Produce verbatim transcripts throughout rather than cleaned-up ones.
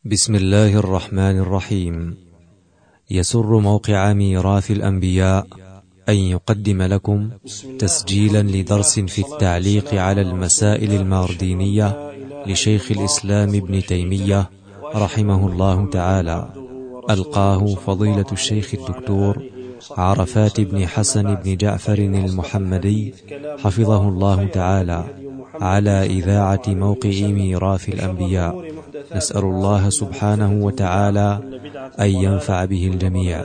بسم الله الرحمن الرحيم. يسر موقع ميراث الأنبياء أن يقدم لكم تسجيلا لدرس في التعليق على المسائل الماردينية لشيخ الإسلام ابن تيمية رحمه الله تعالى، ألقاه فضيلة الشيخ الدكتور عرفات بن حسن بن جعفر المحمدي حفظه الله تعالى على إذاعة موقع ميراث الأنبياء. نسأل الله سبحانه وتعالى أن ينفع به الجميع.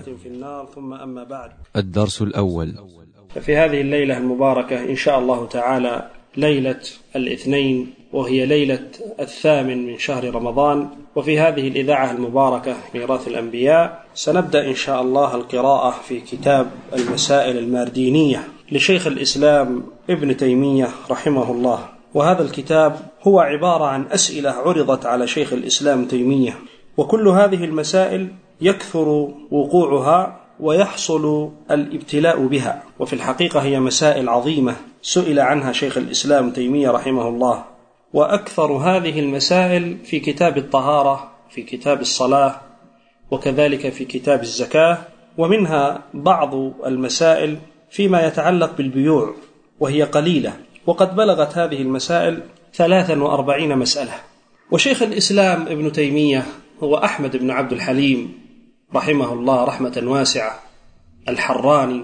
الدرس الأول. في هذه الليلة المباركة إن شاء الله تعالى ليلة الاثنين، وهي ليلة الثامن من شهر رمضان، وفي هذه الإذاعة المباركة ميراث الأنبياء سنبدأ إن شاء الله القراءة في كتاب المسائل الماردينية لشيخ الإسلام ابن تيمية رحمه الله. وهذا الكتاب هو عبارة عن أسئلة عرضت على شيخ الإسلام تيمية، وكل هذه المسائل يكثر وقوعها ويحصل الابتلاء بها، وفي الحقيقة هي مسائل عظيمة سئل عنها شيخ الإسلام تيمية رحمه الله. وأكثر هذه المسائل في كتاب الطهارة، في كتاب الصلاة، وكذلك في كتاب الزكاة، ومنها بعض المسائل فيما يتعلق بالبيوع وهي قليلة، وقد بلغت هذه المسائل ثلاثا وأربعين مسألة. وشيخ الإسلام ابن تيمية هو أحمد بن عبد الحليم رحمه الله رحمة واسعة، الحراني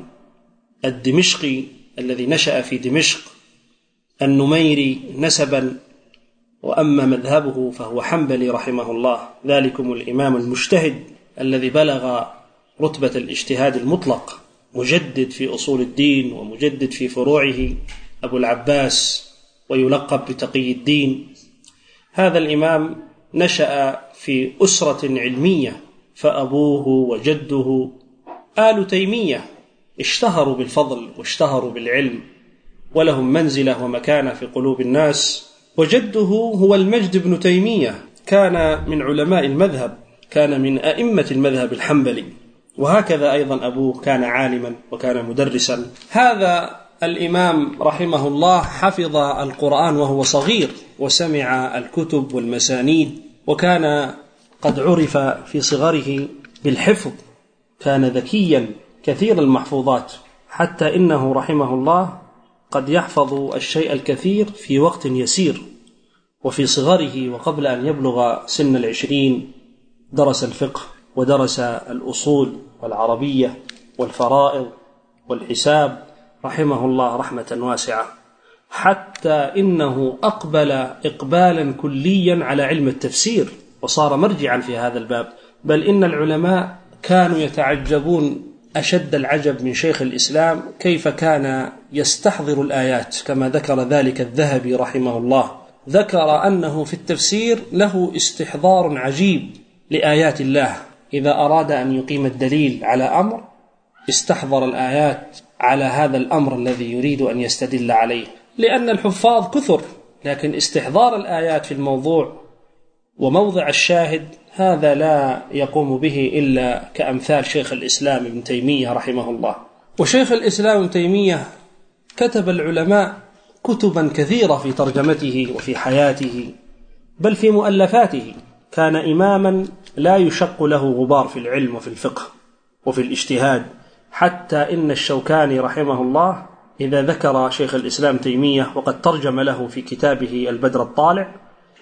الدمشقي الذي نشأ في دمشق، النميري نسبا، وأما مذهبه فهو حنبلي رحمه الله، ذلكم الإمام المجتهد الذي بلغ رتبة الاجتهاد المطلق، مجدد في أصول الدين ومجدد في فروعه، أبو العباس، ويلقب بتقي الدين. هذا الإمام نشأ في أسرة علمية، فأبوه وجده آل تيمية اشتهروا بالفضل واشتهروا بالعلم، ولهم منزلة ومكانة في قلوب الناس. وجده هو المجد بن تيمية، كان من علماء المذهب، كان من أئمة المذهب الحنبلي، وهكذا أيضا أبوه كان عالما وكان مدرسا. هذا الإمام رحمه الله حفظ القرآن وهو صغير، وسمع الكتب والمسانيد، وكان قد عرف في صغره بالحفظ، كان ذكيا كثير المحفوظات، حتى إنه رحمه الله قد يحفظ الشيء الكثير في وقت يسير. وفي صغره وقبل أن يبلغ سن العشرين درس الفقه، ودرس الأصول والعربية والفرائض والحساب رحمه الله رحمة واسعة، حتى إنه أقبل إقبالا كليا على علم التفسير، وصار مرجعا في هذا الباب. بل إن العلماء كانوا يتعجبون أشد العجب من شيخ الإسلام كيف كان يستحضر الآيات، كما ذكر ذلك الذهبي رحمه الله، ذكر أنه في التفسير له استحضار عجيب لآيات الله، إذا أراد أن يقيم الدليل على أمر استحضر الآيات على هذا الأمر الذي يريد أن يستدل عليه، لأن الحفاظ كثر، لكن استحضار الآيات في الموضوع وموضع الشاهد هذا لا يقوم به إلا كأمثال شيخ الإسلام ابن تيمية رحمه الله. وشيخ الإسلام ابن تيمية كتب العلماء كتبا كثيرة في ترجمته وفي حياته، بل في مؤلفاته. كان إماما لا يشق له غبار في العلم وفي الفقه وفي الاجتهاد، حتى إن الشوكاني رحمه الله إذا ذكر شيخ الإسلام تيمية وقد ترجم له في كتابه البدر الطالع،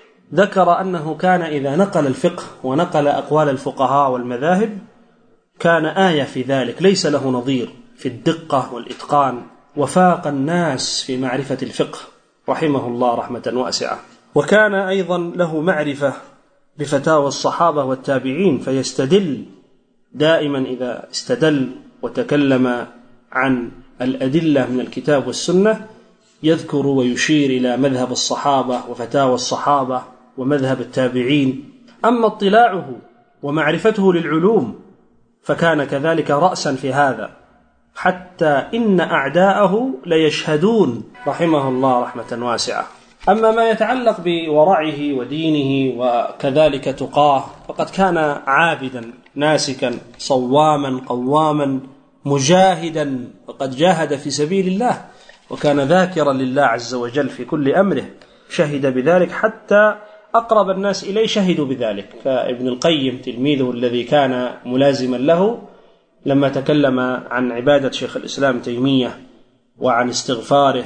ذكر أنه كان إذا نقل الفقه ونقل أقوال الفقهاء والمذاهب كان آية في ذلك، ليس له نظير في الدقة والإتقان، وفاق الناس في معرفة الفقه رحمه الله رحمة واسعة. وكان أيضا له معرفة بفتاوى الصحابة والتابعين، فيستدل دائما إذا استدل وتكلم عن الأدلة من الكتاب والسنة يذكر ويشير إلى مذهب الصحابة وفتاوى الصحابة ومذهب التابعين. أما اطلاعه ومعرفته للعلوم فكان كذلك رأسا في هذا، حتى إن أعداءه ليشهدون رحمه الله رحمة واسعة. أما ما يتعلق بورعه ودينه وكذلك تقاه فقد كان عابدا ناسكا صواما قواما مجاهدا، وقد جاهد في سبيل الله، وكان ذاكرا لله عز وجل في كل أمره، شهد بذلك حتى أقرب الناس إليه شهدوا بذلك. فابن القيم تلميذه الذي كان ملازما له لما تكلم عن عبادة شيخ الإسلام تيمية وعن استغفاره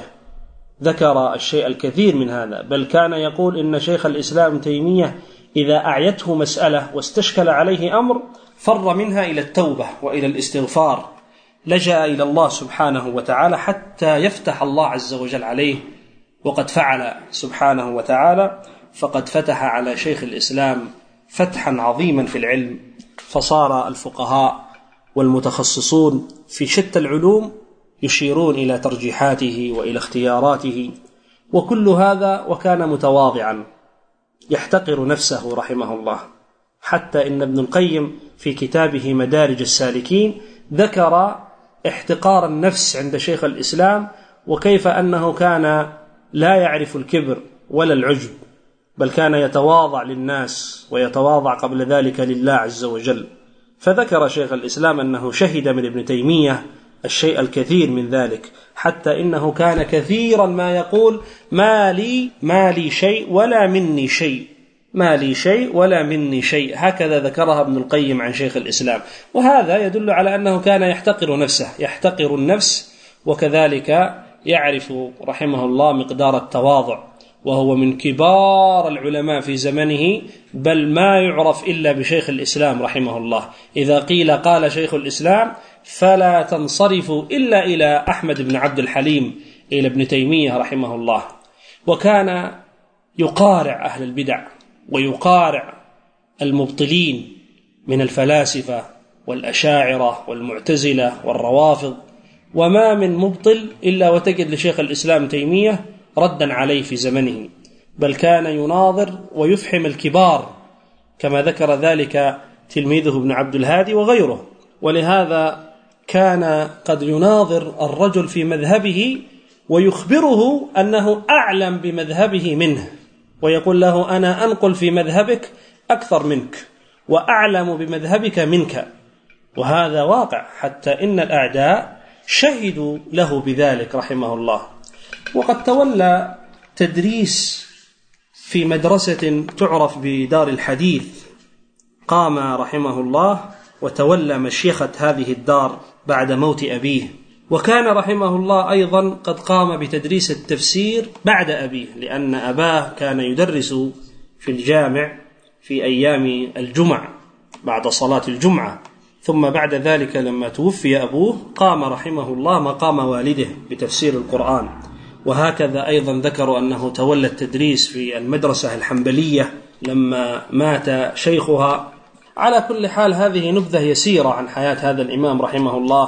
ذكر الشيء الكثير من هذا، بل كان يقول إن شيخ الإسلام تيمية إذا أعيته مسألة واستشكل عليه أمر فر منها إلى التوبة وإلى الاستغفار، لجأ إلى الله سبحانه وتعالى حتى يفتح الله عز وجل عليه، وقد فعل سبحانه وتعالى، فقد فتح على شيخ الإسلام فتحا عظيما في العلم، فصار الفقهاء والمتخصصون في شتى العلوم يشيرون إلى ترجيحاته وإلى اختياراته، وكل هذا وكان متواضعا يحتقر نفسه رحمه الله. حتى إن ابن القيم في كتابه مدارج السالكين ذكر احتقار النفس عند شيخ الإسلام، وكيف أنه كان لا يعرف الكبر ولا العجب، بل كان يتواضع للناس ويتواضع قبل ذلك لله عز وجل. فذكر شيخ الإسلام أنه شهد من ابن تيمية الشيء الكثير من ذلك، حتى إنه كان كثيرا ما يقول ما لي ما لي شيء ولا مني شيء، ما لي شيء ولا مني شيء، هكذا ذكرها ابن القيم عن شيخ الإسلام. وهذا يدل على أنه كان يحتقر نفسه، يحتقر النفس، وكذلك يعرف رحمه الله مقدار التواضع، وهو من كبار العلماء في زمنه، بل ما يعرف إلا بشيخ الإسلام رحمه الله. إذا قيل قال شيخ الإسلام فلا تنصرفوا إلا إلى أحمد بن عبد الحليم، إلى ابن تيمية رحمه الله. وكان يقارع أهل البدع ويقارع المبطلين من الفلاسفة والأشاعرة والمعتزلة والروافض، وما من مبطل إلا وتجد لشيخ الإسلام تيمية ردا عليه في زمنه، بل كان يناظر ويفحم الكبار كما ذكر ذلك تلميذه ابن عبد الهادي وغيره. ولهذا كان قد يناظر الرجل في مذهبه ويخبره أنه أعلم بمذهبه منه، ويقول له أنا أنقل في مذهبك أكثر منك وأعلم بمذهبك منك، وهذا واقع، حتى إن الأعداء شهدوا له بذلك رحمه الله. وقد تولى تدريس في مدرسة تعرف بدار الحديث، قام رحمه الله وتولى مشيخة هذه الدار بعد موت أبيه. وكان رحمه الله أيضا قد قام بتدريس التفسير بعد أبيه، لأن أباه كان يدرس في الجامع في أيام الجمعة بعد صلاة الجمعة، ثم بعد ذلك لما توفي أبوه قام رحمه الله مقام والده بتفسير القرآن. وهكذا أيضا ذكروا أنه تولى التدريس في المدرسة الحنبلية لما مات شيخها. على كل حال هذه نبذة يسيرة عن حياة هذا الإمام رحمه الله،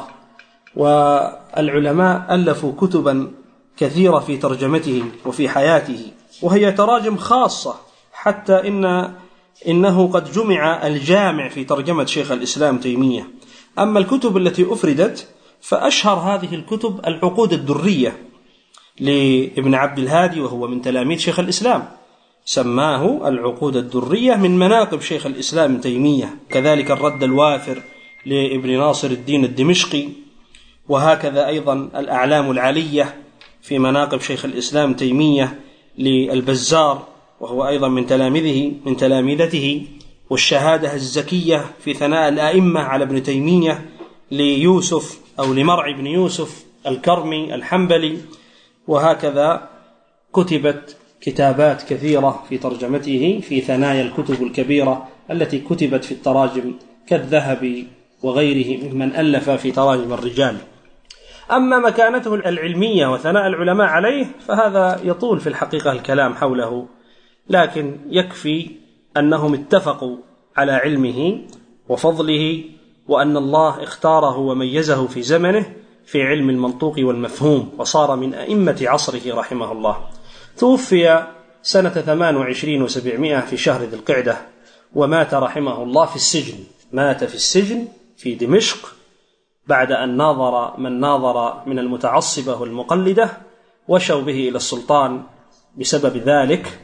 والعلماء ألفوا كتبا كثيرة في ترجمته وفي حياته، وهي تراجم خاصة، حتى إن إنه قد جمع الجامع في ترجمة شيخ الإسلام تيمية. أما الكتب التي أفردت فأشهر هذه الكتب العقود الدرية لابن عبد الهادي، وهو من تلاميذ شيخ الإسلام، سماه العقود الدرية من مناقب شيخ الإسلام تيمية. كذلك الرد الوافر لابن ناصر الدين الدمشقي، وهكذا أيضا الأعلام العلية في مناقب شيخ الإسلام تيمية للبزار، وهو أيضا من تلاميذه من تلاميذته، والشهادة الزكية في ثناء الآئمة على ابن تيمية ليوسف أو لمرعي بن يوسف الكرمي الحنبلي. وهكذا كتبت كتابات كثيرة في ترجمته في ثنايا الكتب الكبيرة التي كتبت في التراجم كالذهبي وغيره ممن ألف في تراجم الرجال. أما مكانته العلمية وثناء العلماء عليه فهذا يطول في الحقيقة الكلام حوله، لكن يكفي أنهم اتفقوا على علمه وفضله، وأن الله اختاره وميزه في زمنه في علم المنطوق والمفهوم، وصار من أئمة عصره رحمه الله. توفي سنة ثمان وعشرين وسبعمائة في شهر ذي القعدة، ومات رحمه الله في السجن، مات في السجن في دمشق بعد أن ناظر من ناظر من المتعصبة والمقلدة، وشوا به إلى السلطان بسبب ذلك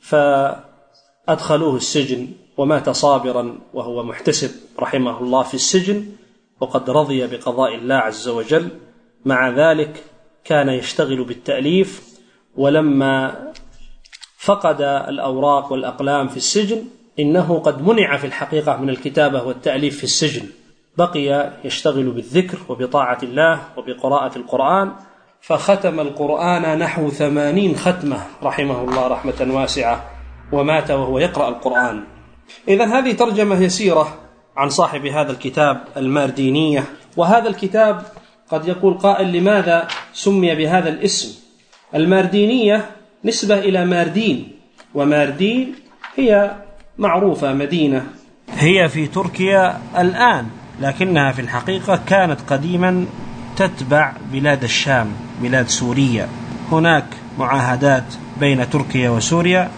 فأدخلوه السجن، ومات صابرا وهو محتسب رحمه الله في السجن، وقد رضي بقضاء الله عز وجل. مع ذلك كان يشتغل بالتأليف، ولما فقد الأوراق والأقلام في السجن، إنه قد منع في الحقيقة من الكتابة والتأليف في السجن، بقي يشتغل بالذكر وبطاعة الله وبقراءة القرآن، فختم القرآن نحو ثمانين ختمة رحمه الله رحمة واسعة، ومات وهو يقرأ القرآن. إذن هذه ترجمة يسيرة عن صاحب هذا الكتاب الماردينية. وهذا الكتاب قد يقول قائل لماذا سمي بهذا الاسم؟ الماردينية نسبة إلى ماردين، وماردين هي معروفة مدينة هي في تركيا الآن، لكنها في الحقيقة كانت قديما تتبع بلاد الشام، بلاد سوريا. هناك معاهدات بين تركيا وسوريا،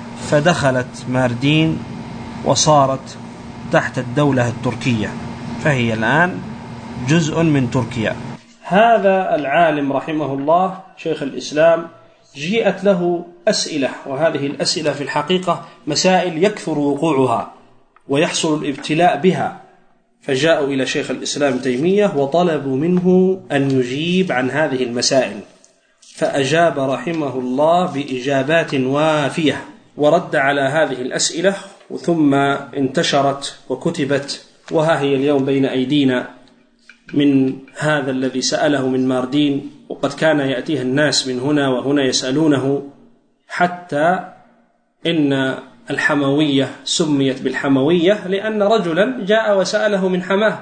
فدخلت ماردين وصارت تحت الدولة التركية، فهي الآن جزء من تركيا. هذا العالم رحمه الله شيخ الإسلام جيءت له أسئلة، وهذه الأسئلة في الحقيقة مسائل يكثر وقوعها ويحصل الابتلاء بها، فجاءوا إلى شيخ الإسلام تيمية وطلبوا منه أن يجيب عن هذه المسائل، فأجاب رحمه الله بإجابات وافية، ورد على هذه الأسئلة، ثم انتشرت وكتبت، وها هي اليوم بين أيدينا من هذا الذي سأله من ماردين. وقد كان يأتيه الناس من هنا وهنا يسألونه، حتى إن الحموية سميت بالحموية لأن رجلا جاء وسأله من حماه،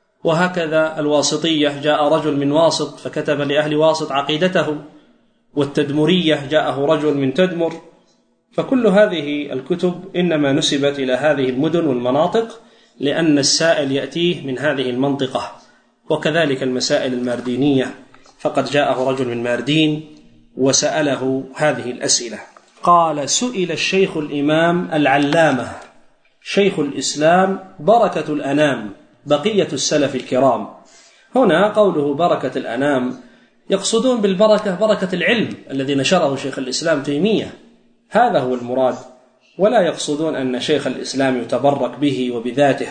وهكذا الواسطية جاء رجل من واسط فكتب لأهل واسط عقيدته، والتدمرية جاءه رجل من تدمر. فكل هذه الكتب إنما نسبت إلى هذه المدن والمناطق لأن السائل يأتيه من هذه المنطقة. وكذلك المسائل الماردينية، فقد جاءه رجل من ماردين وسأله هذه الأسئلة. قال: سئل الشيخ الإمام العلامة شيخ الإسلام بركة الأنام بقية السلف الكرام. هنا قوله بركة الأنام يقصدون بالبركة بركة العلم الذي نشره شيخ الإسلام تيمية، هذا هو المراد، ولا يقصدون أن شيخ الإسلام يتبرك به وبذاته،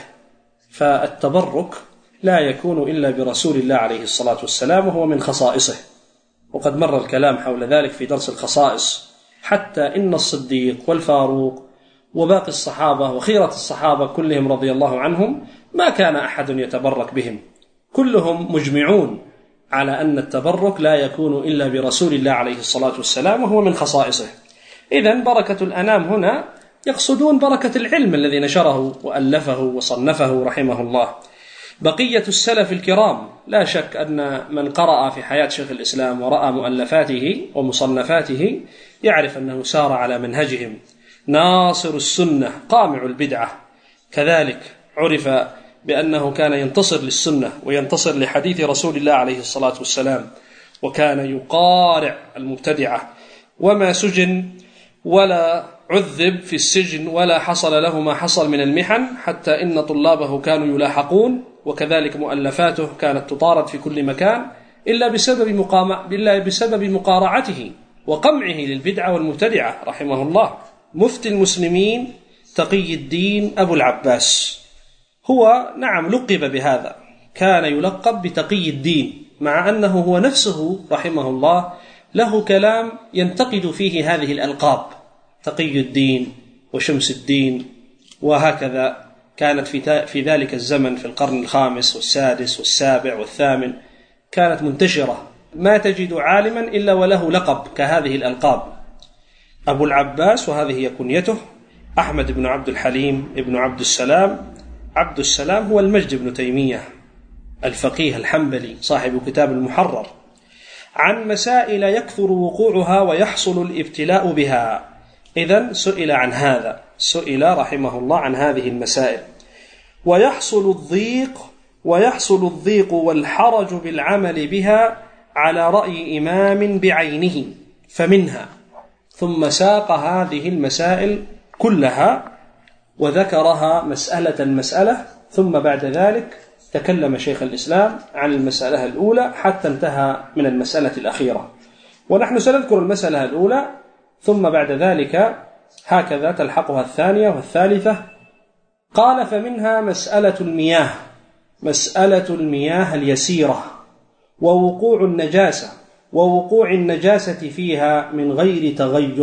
فالتبرك لا يكون إلا برسول الله عليه الصلاة والسلام، وهو من خصائصه، وقد مر الكلام حول ذلك في درس الخصائص، حتى إن الصديق والفاروق وباقي الصحابة وخيرة الصحابة كلهم رضي الله عنهم ما كان أحد يتبرك بهم، كلهم مجمعون على أن التبرك لا يكون إلا برسول الله عليه الصلاة والسلام، وهو من خصائصه. إذن بركة الأنام هنا يقصدون بركة العلم الذي نشره وألفه وصنفه رحمه الله. بقية السلف الكرام، لا شك أن من قرأ في حياة شيخ الإسلام ورأى مؤلفاته ومصنفاته يعرف أنه سار على منهجهم، ناصر السنة قامع البدعة، كذلك عرف بأنه كان ينتصر للسنة وينتصر لحديث رسول الله عليه الصلاة والسلام، وكان يقارع المبتدعة، وما سجن ولا عذب في السجن ولا حصل له ما حصل من المحن، حتى إن طلابه كانوا يلاحقون، وكذلك مؤلفاته كانت تطارد في كل مكان إلا بسبب مقام... إلا بسبب مقارعته وقمعه للبدعة والمبتدعة رحمه الله. مفتي المسلمين تقي الدين أبو العباس، هو نعم لقب بهذا، كان يلقب بتقي الدين، مع أنه هو نفسه رحمه الله له كلام ينتقد فيه هذه الألقاب، تقي الدين وشمس الدين، وهكذا كانت في في ذلك الزمن في القرن الخامس والسادس والسابع والثامن كانت منتشرة، ما تجد عالما إلا وله لقب كهذه الألقاب. أبو العباس، وهذه هي كنيته، أحمد بن عبد الحليم ابن عبد السلام. عبد السلام هو المجد بن تيمية الفقيه الحنبلي صاحب كتاب المحرر، عن مسائل يكثر وقوعها ويحصل الابتلاء بها. إذن سئل عن هذا، سئل رحمه الله عن هذه المسائل. ويحصل الضيق ويحصل الضيق والحرج بالعمل بها على رأي إمام بعينه، فمنها، ثم ساق هذه المسائل كلها وذكرها مسألة مسألة، ثم بعد ذلك تكلم شيخ الإسلام عن المسألة الأولى حتى انتهى من المسألة الأخيرة، ونحن سنذكر المسألة الأولى، ثم بعد ذلك هكذا تلحقها الثانية والثالثة. قال: فمنها مسألة المياه، مسألة المياه اليسيرة، ووقوع النجاسة، ووقوع النجاسة فيها من غير تغير،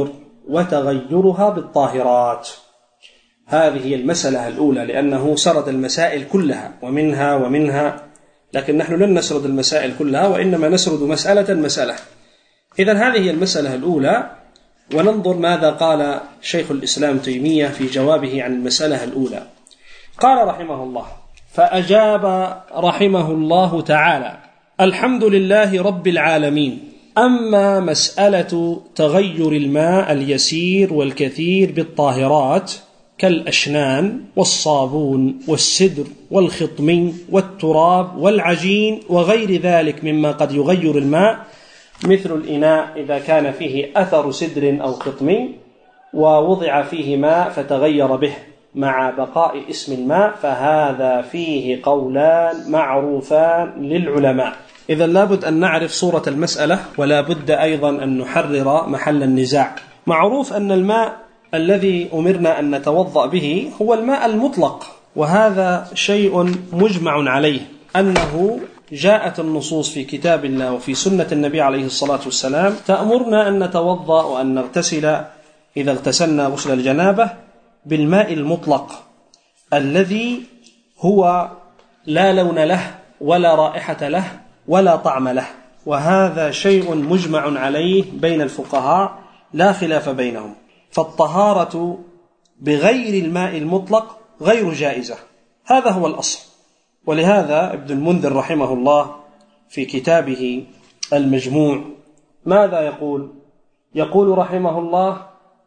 وتغيرها بالطاهرات. هذه هي المسألة الأولى، لأنه سرد المسائل كلها ومنها ومنها، لكن نحن لن نسرد المسائل كلها، وإنما نسرد مسألة مسألة. إذن هذه هي المسألة الأولى، وننظر ماذا قال شيخ الإسلام تيمية في جوابه عن المسألة الأولى. قال رحمه الله: فأجاب رحمه الله تعالى: الحمد لله رب العالمين. أما مسألة تغير الماء اليسير والكثير بالطاهرات كالأشنان والصابون والسدر والخطمين والتراب والعجين وغير ذلك مما قد يغير الماء، مثل الإناء إذا كان فيه أثر سدر أو خطم ووضع فيه ماء فتغير به مع بقاء اسم الماء، فهذا فيه قولان معروفان للعلماء. إذا لابد أن نعرف صورة المسألة، ولا بد أيضا أن نحرر محل النزاع. معروف أن الماء الذي أمرنا أن نتوضأ به هو الماء المطلق، وهذا شيء مجمع عليه، أنه جاءت النصوص في كتاب الله وفي سنة النبي عليه الصلاة والسلام تأمرنا أن نتوضأ وأن نغتسل إذا اغتسلنا غسل الجنابة بالماء المطلق الذي هو لا لون له ولا رائحة له ولا طعم له، وهذا شيء مجمع عليه بين الفقهاء لا خلاف بينهم. فالطهارة بغير الماء المطلق غير جائزة، هذا هو الأصل. ولهذا ابن المنذر رحمه الله في كتابه المجموع ماذا يقول؟ يقول رحمه الله: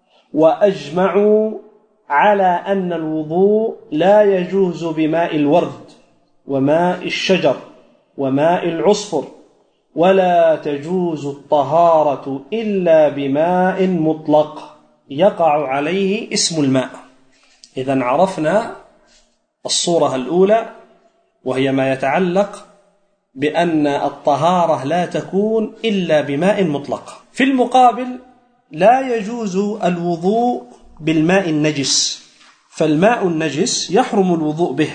وأجمعوا على أن الوضوء لا يجوز بماء الورد وماء الشجر وماء العصفر، ولا تجوز الطهارة إلا بماء مطلق يقع عليه اسم الماء. إذن عرفنا الصورة الأولى، وهي ما يتعلق بأن الطهارة لا تكون إلا بماء مطلق. في المقابل لا يجوز الوضوء بالماء النجس، فالماء النجس يحرم الوضوء به،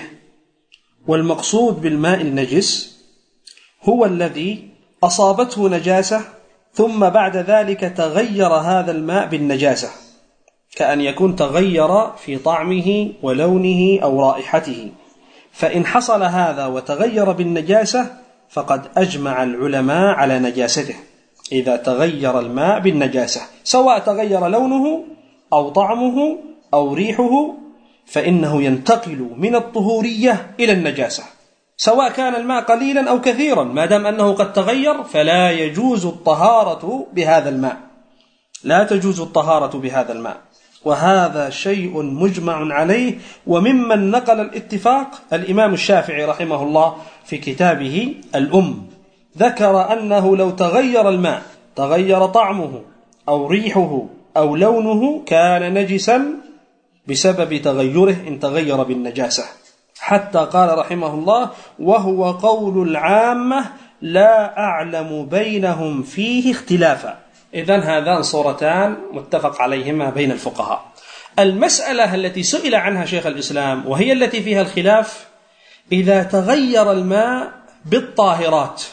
والمقصود بالماء النجس هو الذي أصابته نجاسة ثم بعد ذلك تغير هذا الماء بالنجاسة، كأن يكون تغير في طعمه ولونه أو رائحته. فإن حصل هذا وتغير بالنجاسة فقد أجمع العلماء على نجاسته، إذا تغير الماء بالنجاسة سواء تغير لونه أو طعمه أو ريحه، فإنه ينتقل من الطهورية إلى النجاسة، سواء كان الماء قليلا أو كثيرا، ما دام أنه قد تغير فلا يجوز الطهارة بهذا الماء، لا تجوز الطهارة بهذا الماء. وهذا شيء مجمع عليه، وممن نقل الاتفاق الإمام الشافعي رحمه الله في كتابه الأم، ذكر أنه لو تغير الماء تغير طعمه أو ريحه أو لونه كان نجسا بسبب تغيره إن تغير بالنجاسة، حتى قال رحمه الله: وهو قول العامة لا أعلم بينهم فيه اختلافا. إذن هذان صورتان متفق عليهما بين الفقهاء. المسألة التي سئل عنها شيخ الإسلام وهي التي فيها الخلاف: إذا تغير الماء بالطاهرات،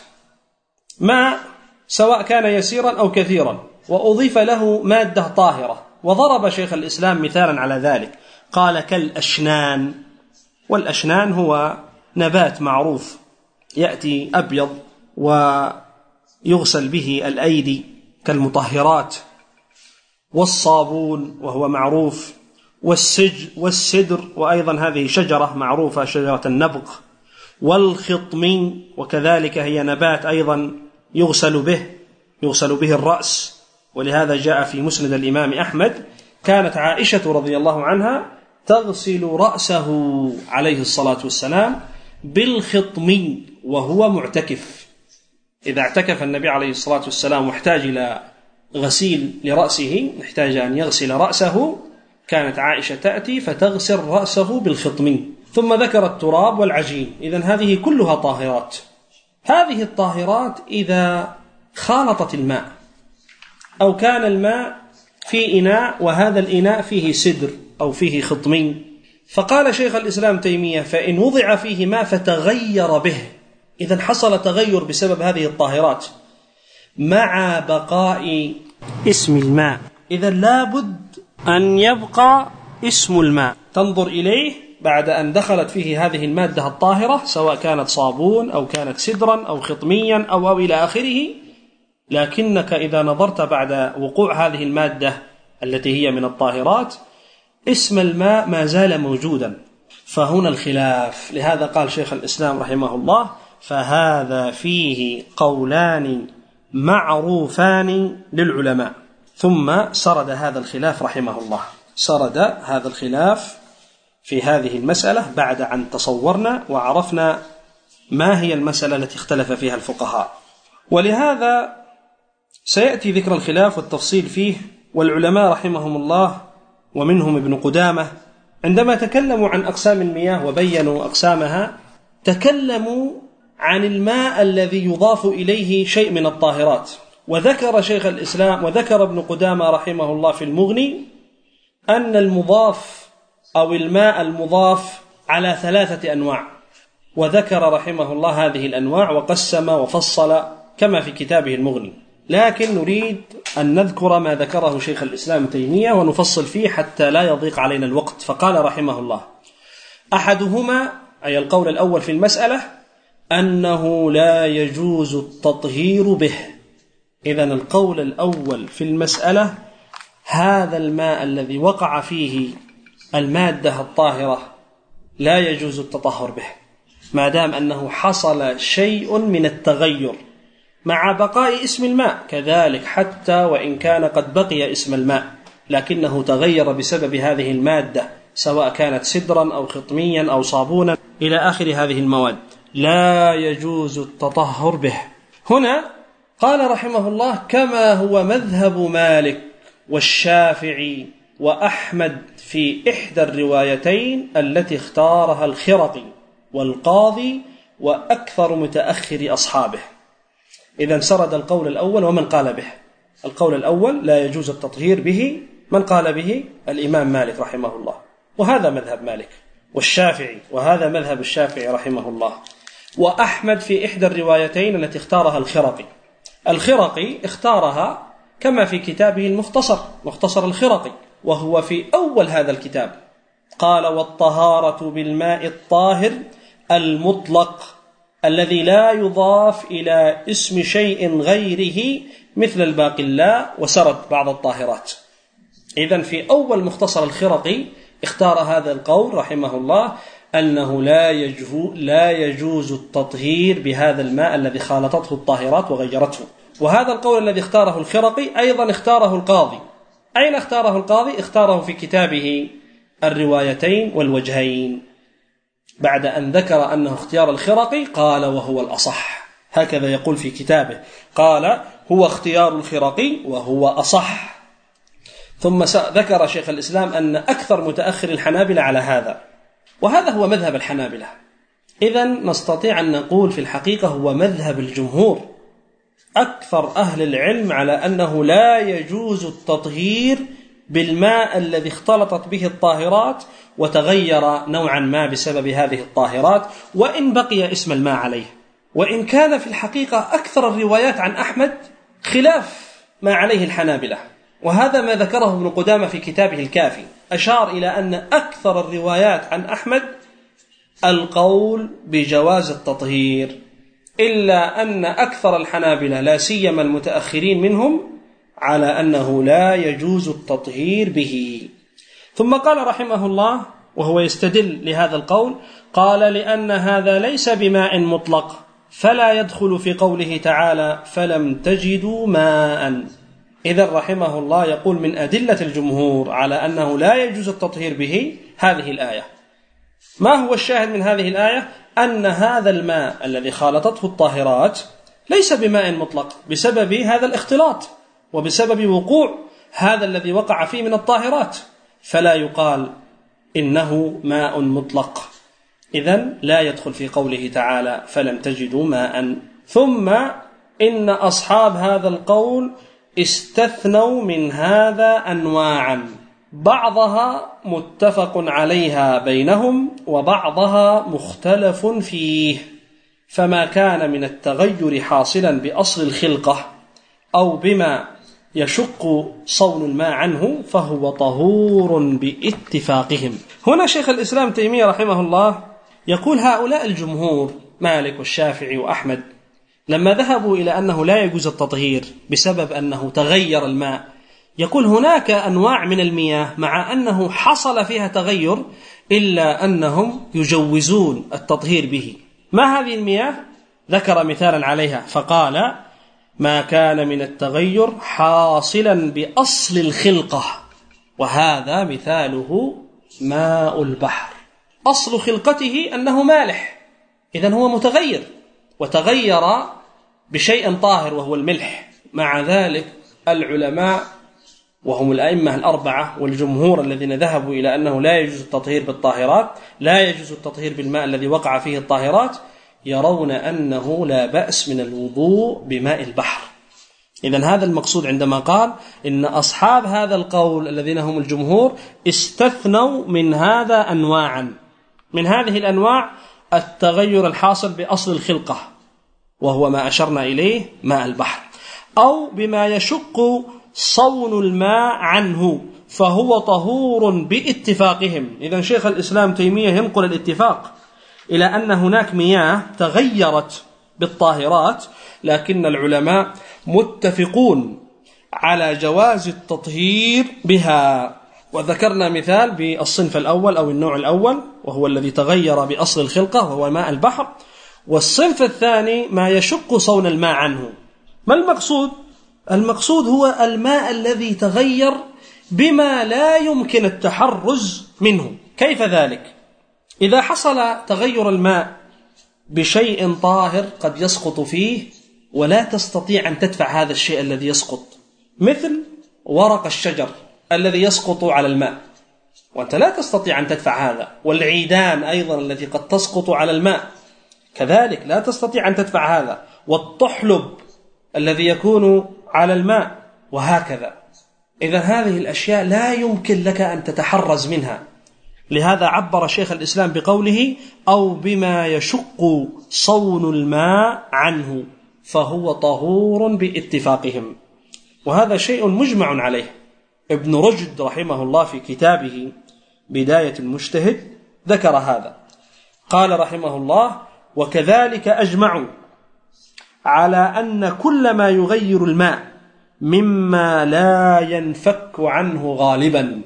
ماء سواء كان يسيرا أو كثيرا وأضيف له مادة طاهرة، وضرب شيخ الإسلام مثالا على ذلك، قال كالأشنان. والأشنان هو نبات معروف يأتي أبيض ويغسل به الأيدي كالمطهرات، والصابون وهو معروف، والسج والسدر وأيضا هذه شجرة معروفة شجرة النبق، والخطم وكذلك هي نبات أيضا يغسل به يغسل به الرأس. ولهذا جاء في مسند الإمام أحمد كانت عائشة رضي الله عنها تغسل رأسه عليه الصلاة والسلام بالخطم وهو معتكف. إذا اعتكف النبي عليه الصلاة والسلام واحتاج إلى غسيل لرأسه، احتاج أن يغسل رأسه، كانت عائشة تأتي فتغسل رأسه بالخطم. ثم ذكر التراب والعجين. إذن هذه كلها طاهرات. هذه الطاهرات إذا خالطت الماء أو كان الماء في إناء وهذا الإناء فيه سدر أو فيه خطمين، فقال شيخ الإسلام تيمية: فإن وضع فيه ماء فتغير به، إذن حصل تغير بسبب هذه الطاهرات مع بقاء اسم الماء إذا لابد أن يبقى اسم الماء تنظر إليه بعد أن دخلت فيه هذه المادة الطاهرة، سواء كانت صابون أو كانت سدرا أو خطميا أو, أو إلى آخره. لكنك إذا نظرت بعد وقوع هذه المادة التي هي من الطاهرات، اسم الماء ما زال موجودا. فهنا الخلاف. لهذا قال شيخ الإسلام رحمه الله: فهذا فيه قولان معروفان للعلماء. ثم سرد هذا الخلاف رحمه الله، سرد هذا الخلاف في هذه المسألة بعد أن تصورنا وعرفنا ما هي المسألة التي اختلف فيها الفقهاء. ولهذا سيأتي ذكر الخلاف والتفصيل فيه. والعلماء رحمهم الله ومنهم ابن قدامة عندما تكلموا عن أقسام المياه وبينوا أقسامها، تكلموا عن الماء الذي يضاف إليه شيء من الطاهرات. وذكر شيخ الإسلام وذكر ابن قدامة رحمه الله في المغني أن المضاف أو الماء المضاف على ثلاثة أنواع، وذكر رحمه الله هذه الأنواع وقسم وفصل كما في كتابه المغني. لكن نريد أن نذكر ما ذكره شيخ الإسلام تيمية ونفصل فيه حتى لا يضيق علينا الوقت. فقال رحمه الله: أحدهما، أي القول الأول في المسألة، أنه لا يجوز التطهير به. إذن القول الأول في المسألة: هذا الماء الذي وقع فيه المادة الطاهرة لا يجوز التطهر به، ما دام أنه حصل شيء من التغير مع بقاء اسم الماء. كذلك حتى وإن كان قد بقي اسم الماء لكنه تغير بسبب هذه المادة، سواء كانت سدرا أو خطميا أو صابونا إلى آخر هذه المواد، لا يجوز التطهر به. هنا قال رحمه الله: كما هو مذهب مالك والشافعي وأحمد في إحدى الروايتين التي اختارها الخرقي والقاضي وأكثر متأخر أصحابه. إذن سرد القول الأول ومن قال به. القول الأول: لا يجوز التطهير به. من قال به؟ الإمام مالك رحمه الله، وهذا مذهب مالك، والشافعي، وهذا مذهب الشافعي رحمه الله، وأحمد في إحدى الروايتين التي اختارها الخرقي. الخرقي اختارها كما في كتابه المختصر، مختصر الخرقي، وهو في أول هذا الكتاب. قال: والطهارة بالماء الطاهر المطلق الذي لا يضاف إلى اسم شيء غيره مثل الباقلاء، وسرد بعض الطاهرات. إذن في أول مختصر الخرقي اختار هذا القول رحمه الله، أنه لا يجوز, لا يجوز التطهير بهذا الماء الذي خالطته الطاهرات وغيرته. وهذا القول الذي اختاره الخرقي أيضا اختاره القاضي. أين اختاره القاضي؟ اختاره في كتابه الروايتين والوجهين، بعد أن ذكر أنه اختيار الخرقي قال: وهو الأصح. هكذا يقول في كتابه، قال: هو اختيار الخرقي وهو أصح. ثم ذكر شيخ الإسلام أن أكثر متأخر الحنابلة على هذا، وهذا هو مذهب الحنابلة. إذن نستطيع أن نقول في الحقيقة هو مذهب الجمهور، أكثر أهل العلم، على أنه لا يجوز التطهير بالماء الذي اختلطت به الطاهرات وتغير نوعا ما بسبب هذه الطاهرات، وإن بقي اسم الماء عليه. وإن كان في الحقيقة أكثر الروايات عن أحمد خلاف ما عليه الحنابلة، وهذا ما ذكره ابن قدامة في كتابه الكافي. أشار إلى أن أكثر الروايات عن أحمد القول بجواز التطهير، إلا أن أكثر الحنابلة لا سيما المتأخرين منهم على أنه لا يجوز التطهير به. ثم قال رحمه الله وهو يستدل لهذا القول، قال: لأن هذا ليس بماء مطلق فلا يدخل في قوله تعالى: فلم تجدوا ماء. إذن رحمه الله يقول من أدلة الجمهور على أنه لا يجوز التطهير به هذه الآية. ما هو الشاهد من هذه الآية؟ أن هذا الماء الذي خالطته الطاهرات ليس بماء مطلق بسبب هذا الاختلاط وبسبب وقوع هذا الذي وقع فيه من الطاهرات، فلا يقال إنه ماء مطلق. إذن لا يدخل في قوله تعالى: فلم تجدوا ماء. ثم إن أصحاب هذا القول استثنوا من هذا أنواعا، بعضها متفق عليها بينهم وبعضها مختلف فيه. فما كان من التغير حاصلا بأصل الخلقة أو بما يشق صون الماء عنه فهو طهور باتفاقهم. هنا شيخ الإسلام تيمية رحمه الله يقول هؤلاء الجمهور مالك والشافعي وأحمد لما ذهبوا إلى أنه لا يجوز التطهير بسبب أنه تغير الماء، يقول هناك أنواع من المياه مع أنه حصل فيها تغير إلا أنهم يجوزون التطهير به. ما هذه المياه؟ ذكر مثالا عليها فقال ما كان من التغير حاصلا بأصل الخلقة، وهذا مثاله ماء البحر، أصل خلقته أنه مالح، إذن هو متغير وتغير بشيء طاهر وهو الملح. مع ذلك العلماء وهم الأئمة الأربعة والجمهور الذين ذهبوا إلى أنه لا يجوز التطهير بالطاهرات، لا يجوز التطهير بالماء الذي وقع فيه الطاهرات، يرون أنه لا بأس من الوضوء بماء البحر. إذن هذا المقصود عندما قال إن أصحاب هذا القول الذين هم الجمهور استثنوا من هذا أنواعا، من هذه الأنواع التغير الحاصل بأصل الخلقة وهو ما أشرنا إليه ماء البحر، أو بما يشق صون الماء عنه فهو طهور باتفاقهم. إذن شيخ الإسلام تيمية ينقل الاتفاق إلى أن هناك مياه تغيرت بالطاهرات لكن العلماء متفقون على جواز التطهير بها، وذكرنا مثال بالصنف الأول أو النوع الأول وهو الذي تغير بأصل الخلقة وهو ماء البحر، والصنف الثاني ما يشق صون الماء عنه. ما المقصود؟ المقصود هو الماء الذي تغير بما لا يمكن التحرز منه. كيف ذلك؟ إذا حصل تغير الماء بشيء طاهر قد يسقط فيه ولا تستطيع أن تدفع هذا الشيء الذي يسقط، مثل ورق الشجر الذي يسقط على الماء وأنت لا تستطيع أن تدفع هذا، والعيدان أيضا التي قد تسقط على الماء كذلك لا تستطيع أن تدفع هذا، والطحلب الذي يكون على الماء وهكذا. إذن هذه الأشياء لا يمكن لك أن تتحرز منها، لهذا عبر شيخ الإسلام بقوله أو بما يشق صون الماء عنه فهو طهور باتفاقهم، وهذا شيء مجمع عليه. ابن رشد رحمه الله في كتابه بداية المجتهد ذكر هذا، قال رحمه الله وكذلك أجمعوا على أن كل ما يغير الماء مما لا ينفك عنه غالبا.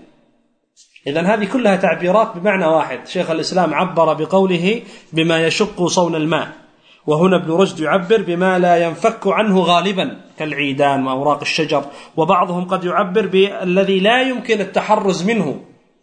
إذن هذه كلها تعبيرات بمعنى واحد. شيخ الإسلام عبر بقوله بما يشق صون الماء، وهنا ابن رشد يعبر بما لا ينفك عنه غالبا كالعيدان وأوراق الشجر، وبعضهم قد يعبر بالذي لا يمكن التحرز منه.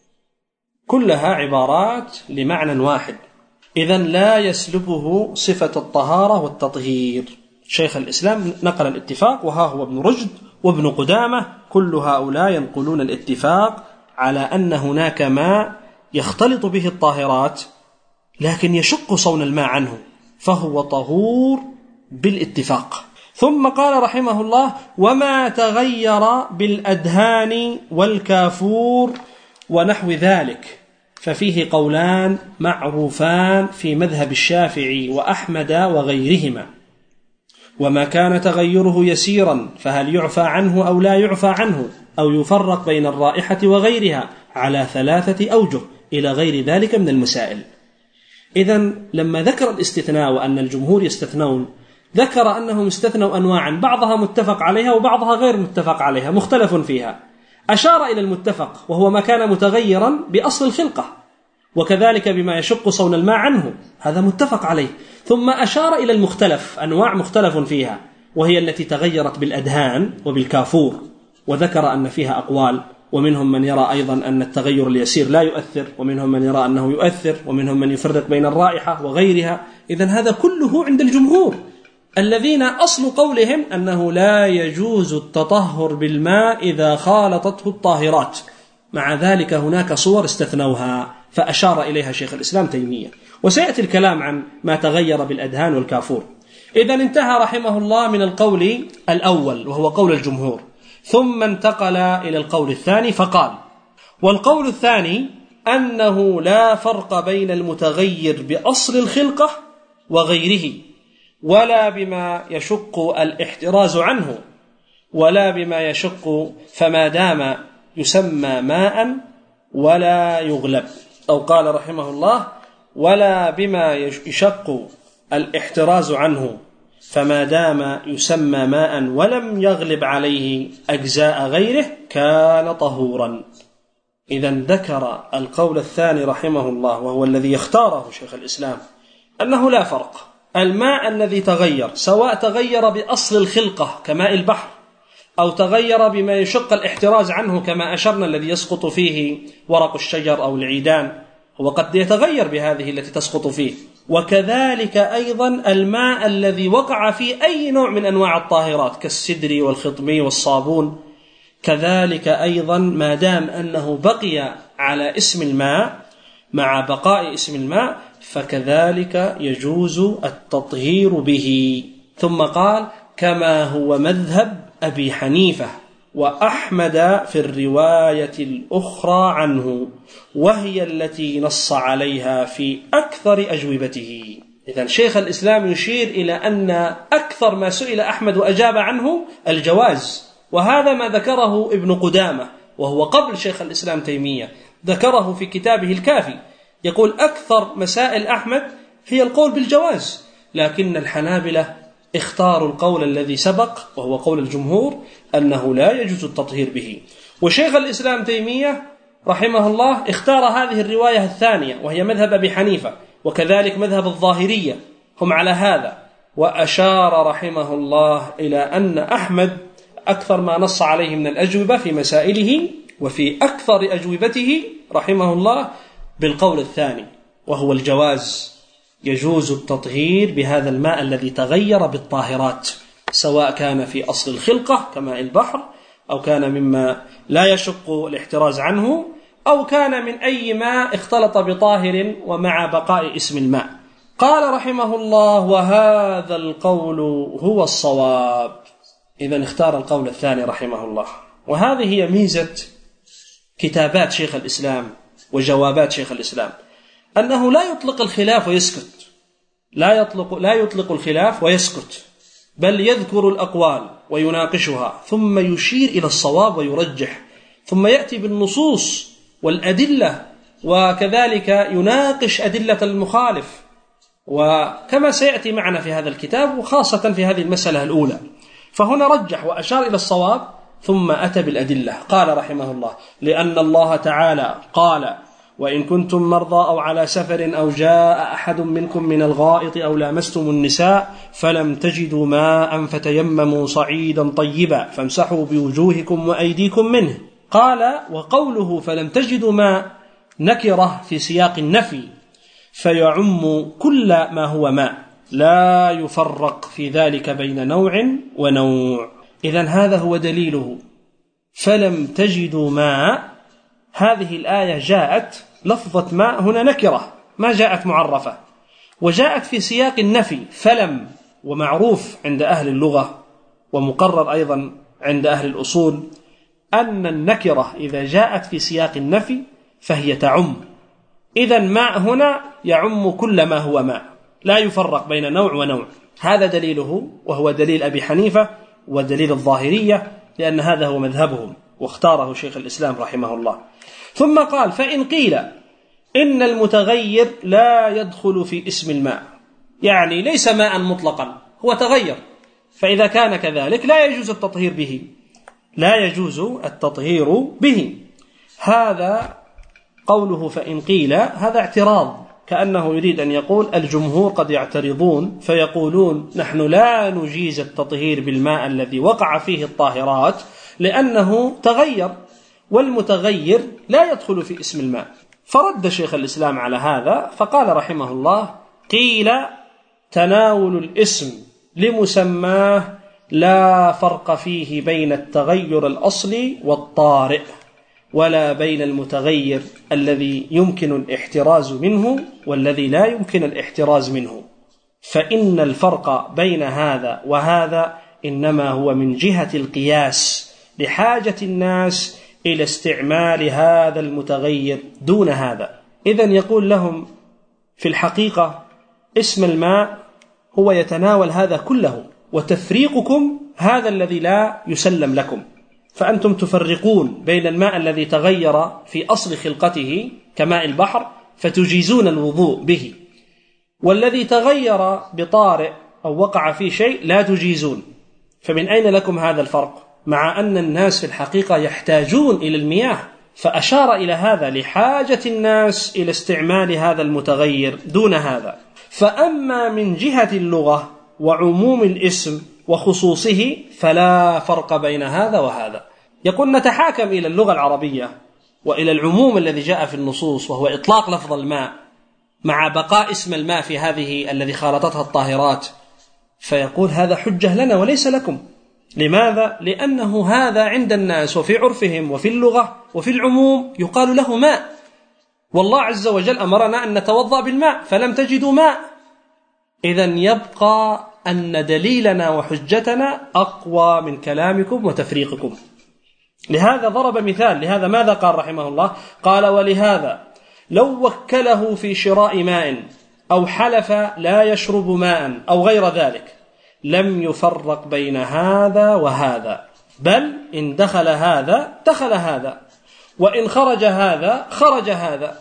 كلها عبارات لمعنى واحد، إذن لا يسلبه صفة الطهارة والتطهير. شيخ الإسلام نقل الاتفاق، وها هو ابن رشد وابن قدامة كل هؤلاء ينقلون الاتفاق على أن هناك ماء يختلط به الطاهرات لكن يشق صون الماء عنه فهو طهور بالاتفاق. ثم قال رحمه الله وما تغير بالأدهان والكافور ونحو ذلك ففيه قولان معروفان في مذهب الشافعي وأحمد وغيرهما. وما كان تغيره يسيرا فهل يعفى عنه أو لا يعفى عنه أو يفرق بين الرائحة وغيرها على ثلاثة أوجه إلى غير ذلك من المسائل. إذن لما ذكر الاستثناء وأن الجمهور يستثنون ذكر أنهم استثنوا أنواعا بعضها متفق عليها وبعضها غير متفق عليها مختلف فيها. أشار إلى المتفق وهو ما كان متغيرا بأصل الخلقة، وكذلك بما يشق صون الماء عنه هذا متفق عليه. ثم أشار إلى المختلف، أنواع مختلف فيها وهي التي تغيرت بالأدهان وبالكافور، وذكر أن فيها أقوال، ومنهم من يرى أيضا أن التغير اليسير لا يؤثر، ومنهم من يرى أنه يؤثر، ومنهم من يفرق بين الرائحة وغيرها. إذن هذا كله عند الجمهور الذين أصل قولهم أنه لا يجوز التطهر بالماء إذا خالطته الطاهرات. مع ذلك هناك صور استثنوها فأشار إليها شيخ الإسلام تيمية، وسيأتي الكلام عن ما تغير بالأدهان والكافور. إذن انتهى رحمه الله من القول الأول وهو قول الجمهور، ثم انتقل إلى القول الثاني فقال والقول الثاني أنه لا فرق بين المتغير بأصل الخلقة وغيره ولا بما يشق الاحتراز عنه، ولا بما يشق، فما دام يسمى ماء ولا يغلب. أو قال رحمه الله: ولا بما يشق الاحتراز عنه، فما دام يسمى ماء ولم يغلب عليه أجزاء غيره كان طهورا. إذن ذكر القول الثاني رحمه الله، وهو الذي يختاره شيخ الإسلام، أنه لا فرق. الماء الذي تغير، سواء تغير بأصل الخلقة كماء البحر، أو تغير بما يشق الاحتراز عنه كما أشرنا الذي يسقط فيه ورق الشجر أو العيدان، هو قد يتغير بهذه التي تسقط فيه. وكذلك أيضا الماء الذي وقع فيه أي نوع من أنواع الطاهرات كالسدر والخطمي والصابون، كذلك أيضا ما دام أنه بقي على اسم الماء مع بقاء اسم الماء فكذلك يجوز التطهير به. ثم قال: كما هو مذهب أبي حنيفة وأحمد في الرواية الأخرى عنه، وهي التي نص عليها في أكثر أجوبته. إذن شيخ الإسلام يشير إلى أن أكثر ما سئل أحمد وأجاب عنه الجواز، وهذا ما ذكره ابن قدامة وهو قبل شيخ الإسلام تيمية، ذكره في كتابه الكافي، يقول أكثر مسائل أحمد هي القول بالجواز، لكن الحنابلة اختاروا القول الذي سبق وهو قول الجمهور أنه لا يجوز التطهير به. وشيخ الإسلام تيمية رحمه الله اختار هذه الرواية الثانية وهي مذهب أبي حنيفة، وكذلك مذهب الظاهرية هم على هذا. وأشار رحمه الله إلى أن أحمد أكثر ما نص عليه من الأجوبة في مسائله وفي أكثر أجوبته رحمه الله بالقول الثاني وهو الجواز، يجوز التطهير بهذا الماء الذي تغير بالطاهرات، سواء كان في أصل الخلقة كماء البحر، أو كان مما لا يشق الاحتراز عنه، أو كان من أي ماء اختلط بطاهر ومع بقاء اسم الماء. قال رحمه الله: وهذا القول هو الصواب. إذن اختار القول الثاني رحمه الله. وهذه هي ميزة كتابات شيخ الإسلام وجوابات شيخ الإسلام، أنه لا يطلق الخلاف ويسكت، لا يطلق, لا يطلق الخلاف ويسكت، بل يذكر الأقوال ويناقشها ثم يشير إلى الصواب ويرجح، ثم يأتي بالنصوص والأدلة، وكذلك يناقش أدلة المخالف، وكما سيأتي معنا في هذا الكتاب وخاصة في هذه المسألة الأولى. فهنا رجح وأشار إلى الصواب ثم أتى بالأدلة. قال رحمه الله: لأن الله تعالى قال: وإن كنتم مرضى أو على سفر أو جاء أحد منكم من الغائط أو لامستم النساء فلم تجدوا ماء فتيمموا صعيدا طيبا فامسحوا بوجوهكم وأيديكم منه. قال: وقوله فلم تجدوا ماء نكرة في سياق النفي، فيعم كل ما هو ماء، لا يفرق في ذلك بين نوع ونوع. إذن هذا هو دليله. فلم تجدوا ماء، هذه الآية جاءت لفظة ماء هنا نكرة، ما جاءت معرفة، وجاءت في سياق النفي فلم. ومعروف عند أهل اللغة ومقرر أيضا عند أهل الأصول أن النكرة إذا جاءت في سياق النفي فهي تعم. إذن ماء هنا يعم كل ما هو ماء، لا يفرق بين نوع ونوع. هذا دليله، وهو دليل أبي حنيفة ودليل الظاهرية، لأن هذا هو مذهبهم واختاره شيخ الإسلام رحمه الله. ثم قال: فإن قيل إن المتغير لا يدخل في اسم الماء، يعني ليس ماء مطلقا، هو تغير، فإذا كان كذلك لا يجوز التطهير به، لا يجوز التطهير به. هذا قوله فإن قيل، هذا اعتراض، كأنه يريد أن يقول الجمهور قد يعترضون فيقولون نحن لا نجيز التطهير بالماء الذي وقع فيه الطاهرات لأنه تغير، والمتغير لا يدخل في اسم الماء. فرد شيخ الإسلام على هذا فقال رحمه الله: قيل تناول الاسم لمسماه لا فرق فيه بين التغير الأصلي والطارئ، ولا بين المتغير الذي يمكن الاحتراز منه والذي لا يمكن الاحتراز منه، فإن الفرق بين هذا وهذا إنما هو من جهة القياس لحاجة الناس إلى استعمال هذا المتغير دون هذا. إذن يقول لهم في الحقيقة اسم الماء هو يتناول هذا كله، وتفريقكم هذا الذي لا يسلم لكم، فأنتم تفرقون بين الماء الذي تغير في أصل خلقته كماء البحر فتجيزون الوضوء به، والذي تغير بطارئ أو وقع فيه شيء لا تجيزون. فمن أين لكم هذا الفرق مع أن الناس في الحقيقة يحتاجون إلى المياه؟ فأشار إلى هذا لحاجة الناس إلى استعمال هذا المتغير دون هذا. فأما من جهة اللغة وعموم الاسم وخصوصه فلا فرق بين هذا وهذا. يقول نتحاكم إلى اللغة العربية وإلى العموم الذي جاء في النصوص وهو إطلاق لفظ الماء مع بقاء اسم الماء في هذه الذي خالطتها الطاهرات، فيقول هذا حجة لنا وليس لكم. لماذا؟ لأنه هذا عند الناس وفي عرفهم وفي اللغة وفي العموم يقال له ماء، والله عز وجل أمرنا أن نتوضأ بالماء فلم تجدوا ماء. إذن يبقى أن دليلنا وحجتنا أقوى من كلامكم وتفريقكم. لهذا ضرب مثال. لهذا ماذا قال رحمه الله؟ قال ولهذا لو وكله في شراء ماء أو حلف لا يشرب ماء أو غير ذلك لم يفرق بين هذا وهذا، بل إن دخل هذا دخل هذا، وإن خرج هذا خرج هذا.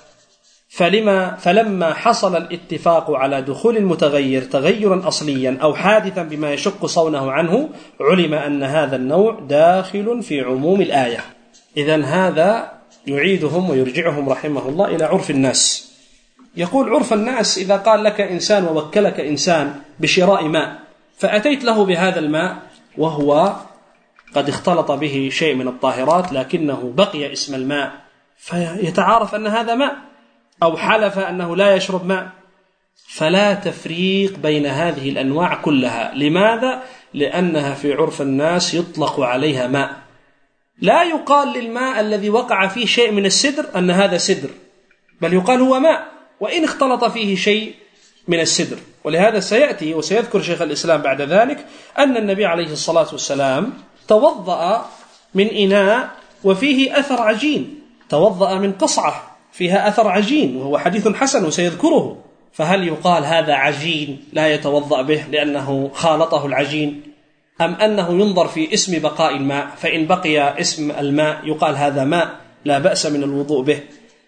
فلما فلما حصل الاتفاق على دخول المتغير تغيرا أصليا أو حادثا بما يشق صونه عنه علم أن هذا النوع داخل في عموم الآية. إذن هذا يعيدهم ويرجعهم رحمه الله إلى عرف الناس. يقول عرف الناس إذا قال لك إنسان ووكلك إنسان بشراء ماء فأتيت له بهذا الماء وهو قد اختلط به شيء من الطاهرات لكنه بقي اسم الماء فيتعارف أن هذا ماء، أو حلف أنه لا يشرب ماء، فلا تفريق بين هذه الأنواع كلها. لماذا؟ لأنها في عرف الناس يطلق عليها ماء. لا يقال للماء الذي وقع فيه شيء من السدر أن هذا سدر، بل يقال هو ماء وإن اختلط فيه شيء من السدر. ولهذا سيأتي وسيذكر شيخ الإسلام بعد ذلك أن النبي عليه الصلاة والسلام توضأ من إناء وفيه أثر عجين، توضأ من قصعة فيها أثر عجين، وهو حديث حسن وسيذكره. فهل يقال هذا عجين لا يتوضأ به لأنه خالطه العجين، أم أنه ينظر في اسم بقاء الماء، فإن بقي اسم الماء يقال هذا ماء لا بأس من الوضوء به؟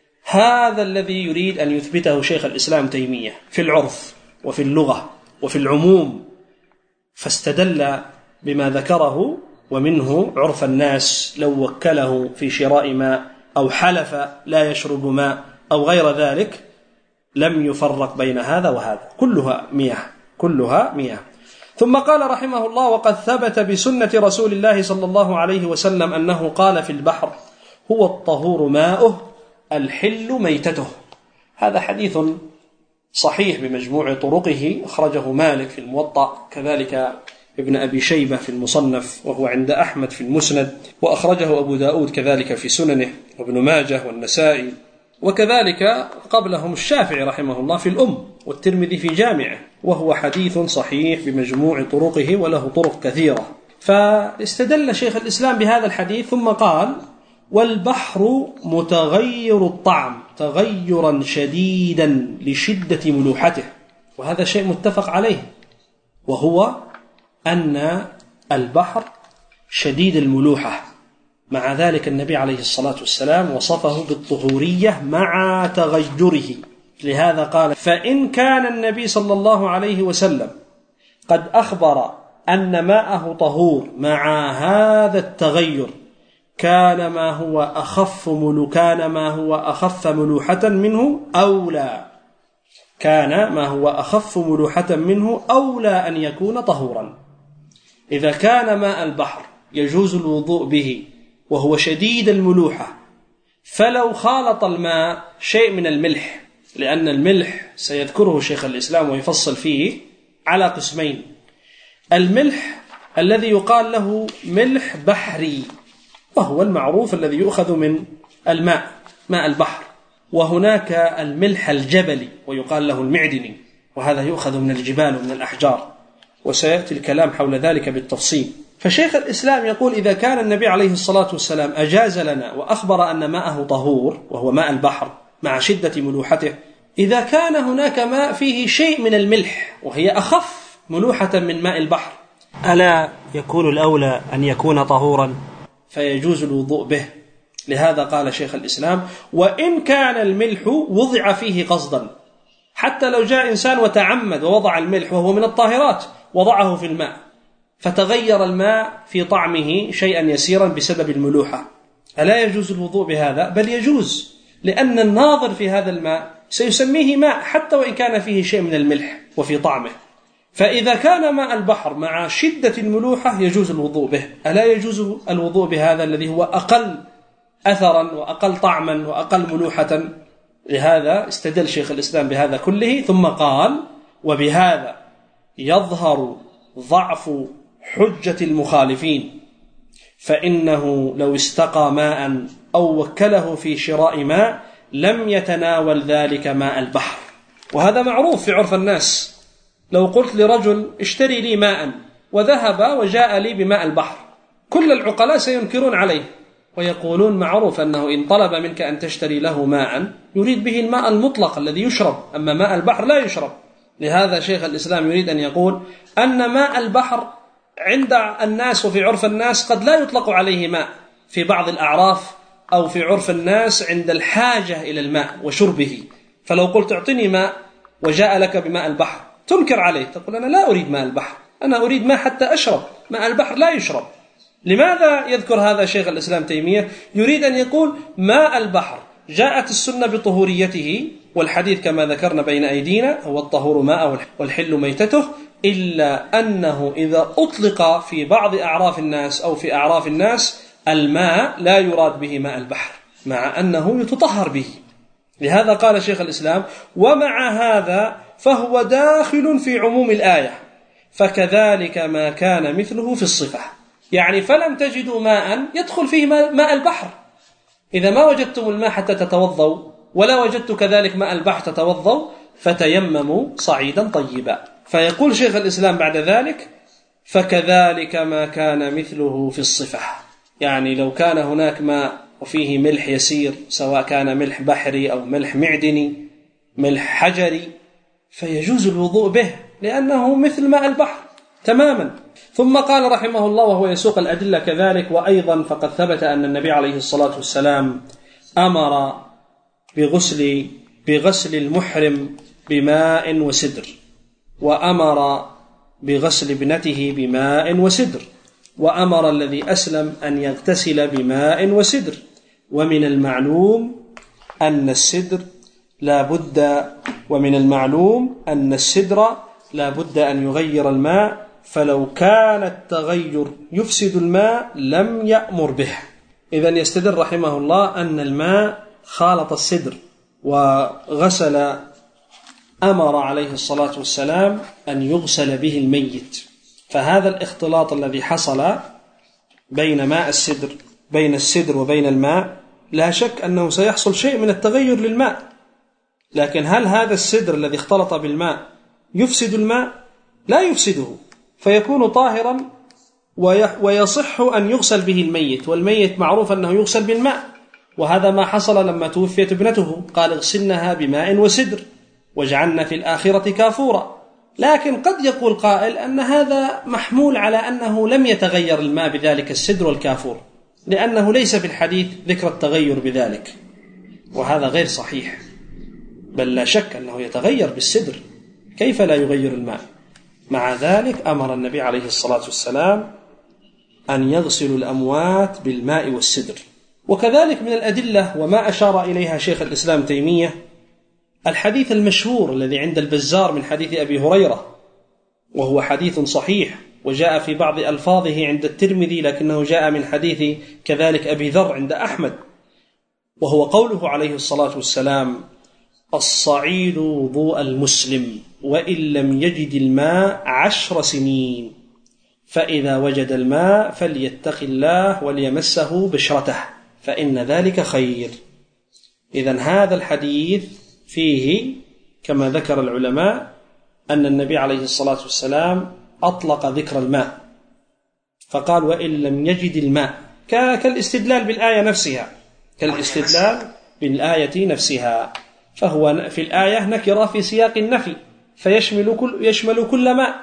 هذا الذي يريد أن يثبته شيخ الإسلام تيمية في العرف وفي اللغة وفي العموم، فاستدل بما ذكره ومنه عرف الناس لو وكله في شراء ماء أو حلف لا يشرب ماء أو غير ذلك لم يفرق بين هذا وهذا، كلها مياه كلها مياه. ثم قال رحمه الله وقد ثبت بسنة رسول الله صلى الله عليه وسلم أنه قال في البحر هو الطهور ماؤه الحل ميتته. هذا حديث صحيح بمجموع طرقه، أخرجه مالك في الموطأ، كذلك ابن أبي شيبة في المصنف، وهو عند أحمد في المسند، وأخرجه أبو داود كذلك في سننه، وابن ماجه والنسائي، وكذلك قبلهم الشافعي رحمه الله في الأم، والترمذي في جامعه، وهو حديث صحيح بمجموع طرقه وله طرق كثيرة. فاستدل شيخ الإسلام بهذا الحديث ثم قال والبحر متغير الطعم تغيرا شديدا لشدة ملوحته. وهذا شيء متفق عليه، وهو أن البحر شديد الملوحة. مع ذلك النبي عليه الصلاة والسلام وصفه بالطهورية مع تغيره. لهذا قال فإن كان النبي صلى الله عليه وسلم قد أخبر أن ماءه طهور مع هذا التغير كان ما هو أخف ملو كان ما هو أخف ملوحة منه أولى كان ما هو أخف ملوحة منه أولى أن يكون طهورا. إذا كان ماء البحر يجوز الوضوء به وهو شديد الملوحة، فلو خالط الماء شيء من الملح، لأن الملح سيذكره شيخ الإسلام ويفصل فيه على قسمين: الملح الذي يقال له ملح بحري وهو المعروف الذي يؤخذ من الماء ماء البحر، وهناك الملح الجبلي ويقال له المعدني، وهذا يؤخذ من الجبال ومن الأحجار، وسيأتي الكلام حول ذلك بالتفصيل. فشيخ الإسلام يقول إذا كان النبي عليه الصلاة والسلام أجاز لنا وأخبر أن ماءه طهور وهو ماء البحر مع شدة ملوحته، إذا كان هناك ماء فيه شيء من الملح وهي أخف ملوحة من ماء البحر، ألا يكون الأولى أن يكون طهورا فيجوز الوضوء به؟ لهذا قال شيخ الإسلام: وإن كان الملح وضع فيه قصدا، حتى لو جاء إنسان وتعمد ووضع الملح وهو من الطاهرات، وضعه في الماء فتغير الماء في طعمه شيئا يسيرا بسبب الملوحة، ألا يجوز الوضوء بهذا؟ بل يجوز، لأن الناظر في هذا الماء سيسميه ماء حتى وإن كان فيه شيء من الملح وفي طعمه. فإذا كان ماء البحر مع شدة الملوحة يجوز الوضوء به، ألا يجوز الوضوء بهذا الذي هو أقل أثرا وأقل طعما وأقل ملوحة؟ لهذا استدل شيخ الإسلام بهذا كله، ثم قال: وبهذا يظهر ضعف حجة المخالفين، فإنه لو استقى ماء أو وكله في شراء ماء لم يتناول ذلك ماء البحر. وهذا معروف في عرف الناس، لو قلت لرجل اشتري لي ماء وذهب وجاء لي بماء البحر، كل العقلاء سينكرون عليه ويقولون معروف أنه إن طلب منك أن تشتري له ماء يريد به الماء المطلق الذي يشرب، أما ماء البحر لا يشرب. لهذا شيخ الإسلام يريد أن يقول أن ماء البحر عند الناس وفي عرف الناس قد لا يطلق عليه ماء في بعض الأعراف أو في عرف الناس عند الحاجة إلى الماء وشربه. فلو قلت اعطني ماء وجاء لك بماء البحر تنكر عليه، تقول أنا لا أريد ماء البحر، أنا أريد ماء حتى أشرب، ماء البحر لا يشرب. لماذا يذكر هذا شيخ الإسلام تيمية؟ يريد أن يقول ماء البحر جاءت السنة بطهوريته، والحديث كما ذكرنا بين أيدينا هو الطهور ماء والحل ميتته، إلا أنه إذا أطلق في بعض أعراف الناس أو في أعراف الناس الماء لا يراد به ماء البحر، مع أنه يتطهر به. لهذا قال شيخ الإسلام: ومع هذا فهو داخل في عموم الآية، فكذلك ما كان مثله في الصفة. يعني فلم تجدوا ماء يدخل فيه ماء البحر، إذا ما وجدتم الماء حتى تتوضوا ولا وجدت كذلك ماء البحر تتوضوا فتيمموا صعيدا طيبا. فيقول شيخ الإسلام بعد ذلك: فكذلك ما كان مثله في الصفة، يعني لو كان هناك ماء وفيه ملح يسير، سواء كان ملح بحري أو ملح معدني ملح حجري، فيجوز الوضوء به لأنه مثل ماء البحر تماما. ثم قال رحمه الله وهو يسوق الأدلة كذلك: وأيضا فقد ثبت أن النبي عليه الصلاة والسلام أمر بغسل بغسل المحرم بماء وسدر، وأمر بغسل ابنته بماء وسدر، وأمر الذي أسلم أن يغتسل بماء وسدر. ومن المعلوم أن السدر لا بد ومن المعلوم أن السدر لا بد أن يغير الماء، فلو كان التغير يفسد الماء لم يأمر به. إذن يستدل رحمه الله أن الماء خالط السدر وغسل، أمر عليه الصلاة والسلام أن يغسل به الميت. فهذا الاختلاط الذي حصل بين ماء السدر بين السدر وبين الماء لا شك أنه سيحصل شيء من التغير للماء، لكن هل هذا السدر الذي اختلط بالماء يفسد الماء؟ لا يفسده، فيكون طاهرا ويصح أن يغسل به الميت، والميت معروف أنه يغسل بالماء. وهذا ما حصل لما توفيت ابنته، قال اغسلنها بماء وسدر واجعلنا في الآخرة كافورا. لكن قد يقول قائل أن هذا محمول على أنه لم يتغير الماء بذلك السدر والكافور، لأنه ليس في الحديث ذكر التغير بذلك، وهذا غير صحيح، بل لا شك أنه يتغير بالسدر، كيف لا يغير الماء؟ مع ذلك أمر النبي عليه الصلاة والسلام أن يغسل الأموات بالماء والسدر. وكذلك من الأدلة وما أشار إليها شيخ الإسلام تيمية الحديث المشهور الذي عند البزار من حديث أبي هريرة، وهو حديث صحيح وجاء في بعض ألفاظه عند الترمذي، لكنه جاء من حديث كذلك أبي ذر عند أحمد، وهو قوله عليه الصلاة والسلام: الصعيد وضوء المسلم وإن لم يجد الماء عشر سنين، فإذا وجد الماء فليتق الله وليمسه بشرته فإن ذلك خير. إذن هذا الحديث فيه كما ذكر العلماء أن النبي عليه الصلاة والسلام أطلق ذكر الماء فقال: وإن لم يجد الماء، كالاستدلال بالآية نفسها كالاستدلال بالآية نفسها فهو في الآية نكرة في سياق النفي، فيشمل كل, يشمل كل ماء.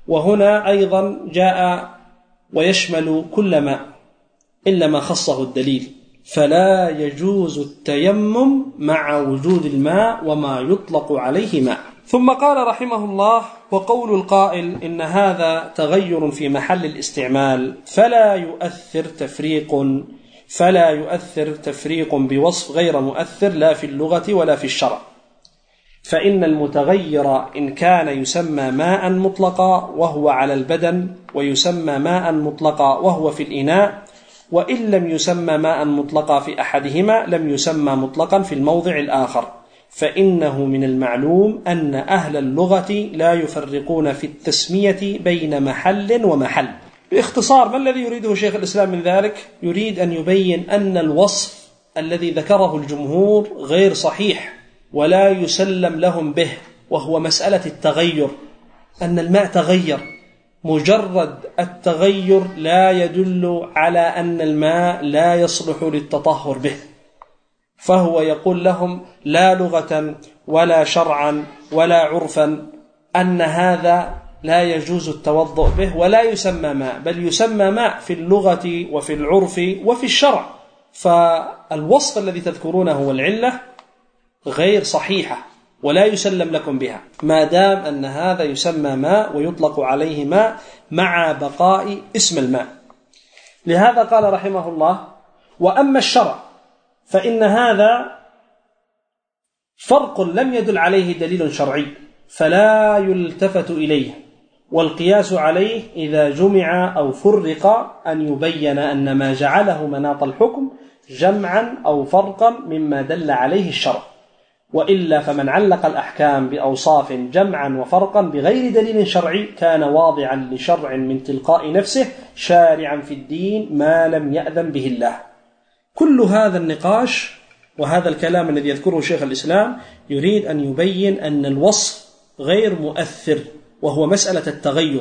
وهنا أيضا جاء ويشمل كل ماء إلا ما خصه الدليل، فلا يجوز التيمم مع وجود الماء وما يطلق عليه ماء. ثم قال رحمه الله: وقول القائل إن هذا تغير في محل الاستعمال فلا يؤثر تفريق فلا يؤثر تفريق بوصف غير مؤثر لا في اللغة ولا في الشرع، فإن المتغير إن كان يسمى ماء مطلقا وهو على البدن، ويسمى ماء مطلقا وهو في الإناء، وإن لم يسمى ماء مطلقا في أحدهما لم يسمى مطلقا في الموضع الآخر، فإنه من المعلوم أن أهل اللغة لا يفرقون في التسمية بين محل ومحل. باختصار ما الذي يريده شيخ الإسلام من ذلك؟ يريد أن يبين أن الوصف الذي ذكره الجمهور غير صحيح ولا يسلم لهم به، وهو مسألة التغير، أن الماء تغير. مجرد التغير لا يدل على أن الماء لا يصلح للتطهر به، فهو يقول لهم لا لغة ولا شرعا ولا عرفا أن هذا لا يجوز التوضؤ به ولا يسمى ماء، بل يسمى ماء في اللغة وفي العرف وفي الشرع. فالوصف الذي تذكرونه والعلة غير صحيحة ولا يسلم لكم بها، ما دام أن هذا يسمى ماء ويطلق عليه ماء مع بقاء اسم الماء. لهذا قال رحمه الله: وأما الشرع فإن هذا فرق لم يدل عليه دليل شرعي فلا يلتفت إليه، والقياس عليه إذا جمع أو فرق أن يبين أن ما جعله مناط الحكم جمعا أو فرقا مما دل عليه الشرع، وإلا فمن علق الأحكام بأوصاف جمعا وفرقا بغير دليل شرعي كان واضعا لشرع من تلقاء نفسه شارعا في الدين ما لم يأذن به الله. كل هذا النقاش وهذا الكلام الذي يذكره شيخ الإسلام يريد أن يبين أن الوصف غير مؤثر، وهو مسألة التغير،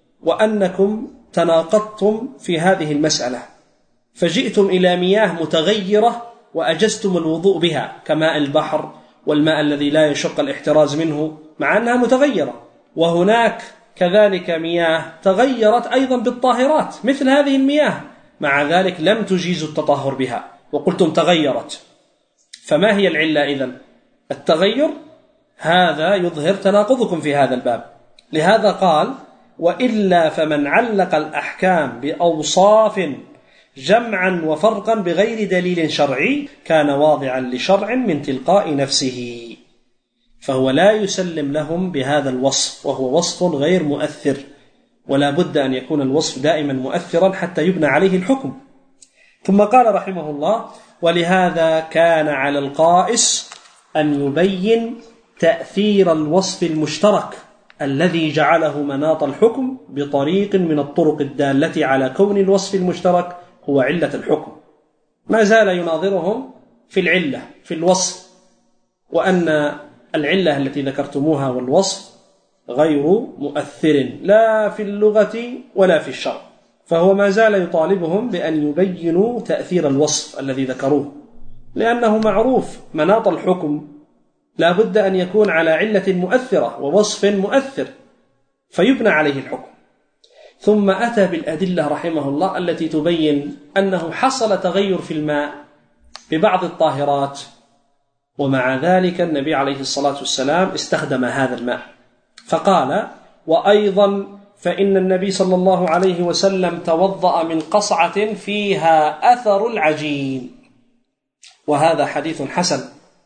وأنكم تناقضتم في هذه المسألة، فجئتم إلى مياه متغيرة وأجزتم الوضوء بها كماء البحر والماء الذي لا يشق الاحتراز منه مع أنها متغيرة، وهناك كذلك مياه تغيرت أيضا بالطاهرات مثل هذه المياه، مع ذلك لم تجيزوا التطهر بها وقلتم تغيرت. فما هي العلة إذن؟ التغير. هذا يظهر تناقضكم في هذا الباب. لهذا قال: وإلا فمن علق الأحكام بأوصاف جمعا وفرقا بغير دليل شرعي كان واضعا لشرع من تلقاء نفسه، فهو لا يسلم لهم بهذا الوصف، وهو وصف غير مؤثر، ولا بد أن يكون الوصف دائما مؤثرا حتى يبنى عليه الحكم. ثم قال رحمه الله: ولهذا كان على القائس أن يبين تأثير الوصف المشترك الذي جعله مناط الحكم بطريق من الطرق الدالة على كون الوصف المشترك هو علة الحكم. ما زال يناظرهم في العلة في الوصف، وأن العلة التي ذكرتموها والوصف غير مؤثر لا في اللغة ولا في الشرع، فهو ما زال يطالبهم بأن يبينوا تأثير الوصف الذي ذكروه، لأنه معروف مناط الحكم لا بد أن يكون على علة مؤثرة ووصف مؤثر فيبنى عليه الحكم. ثم أتى بالأدلة رحمه الله التي تبين أنه حصل تغير في الماء ببعض الطاهرات، ومع ذلك النبي عليه الصلاة والسلام استخدم هذا الماء، فقال: وأيضا فإن النبي صلى الله عليه وسلم توضأ من قصعة فيها أثر العجين، وهذا حديث حسن،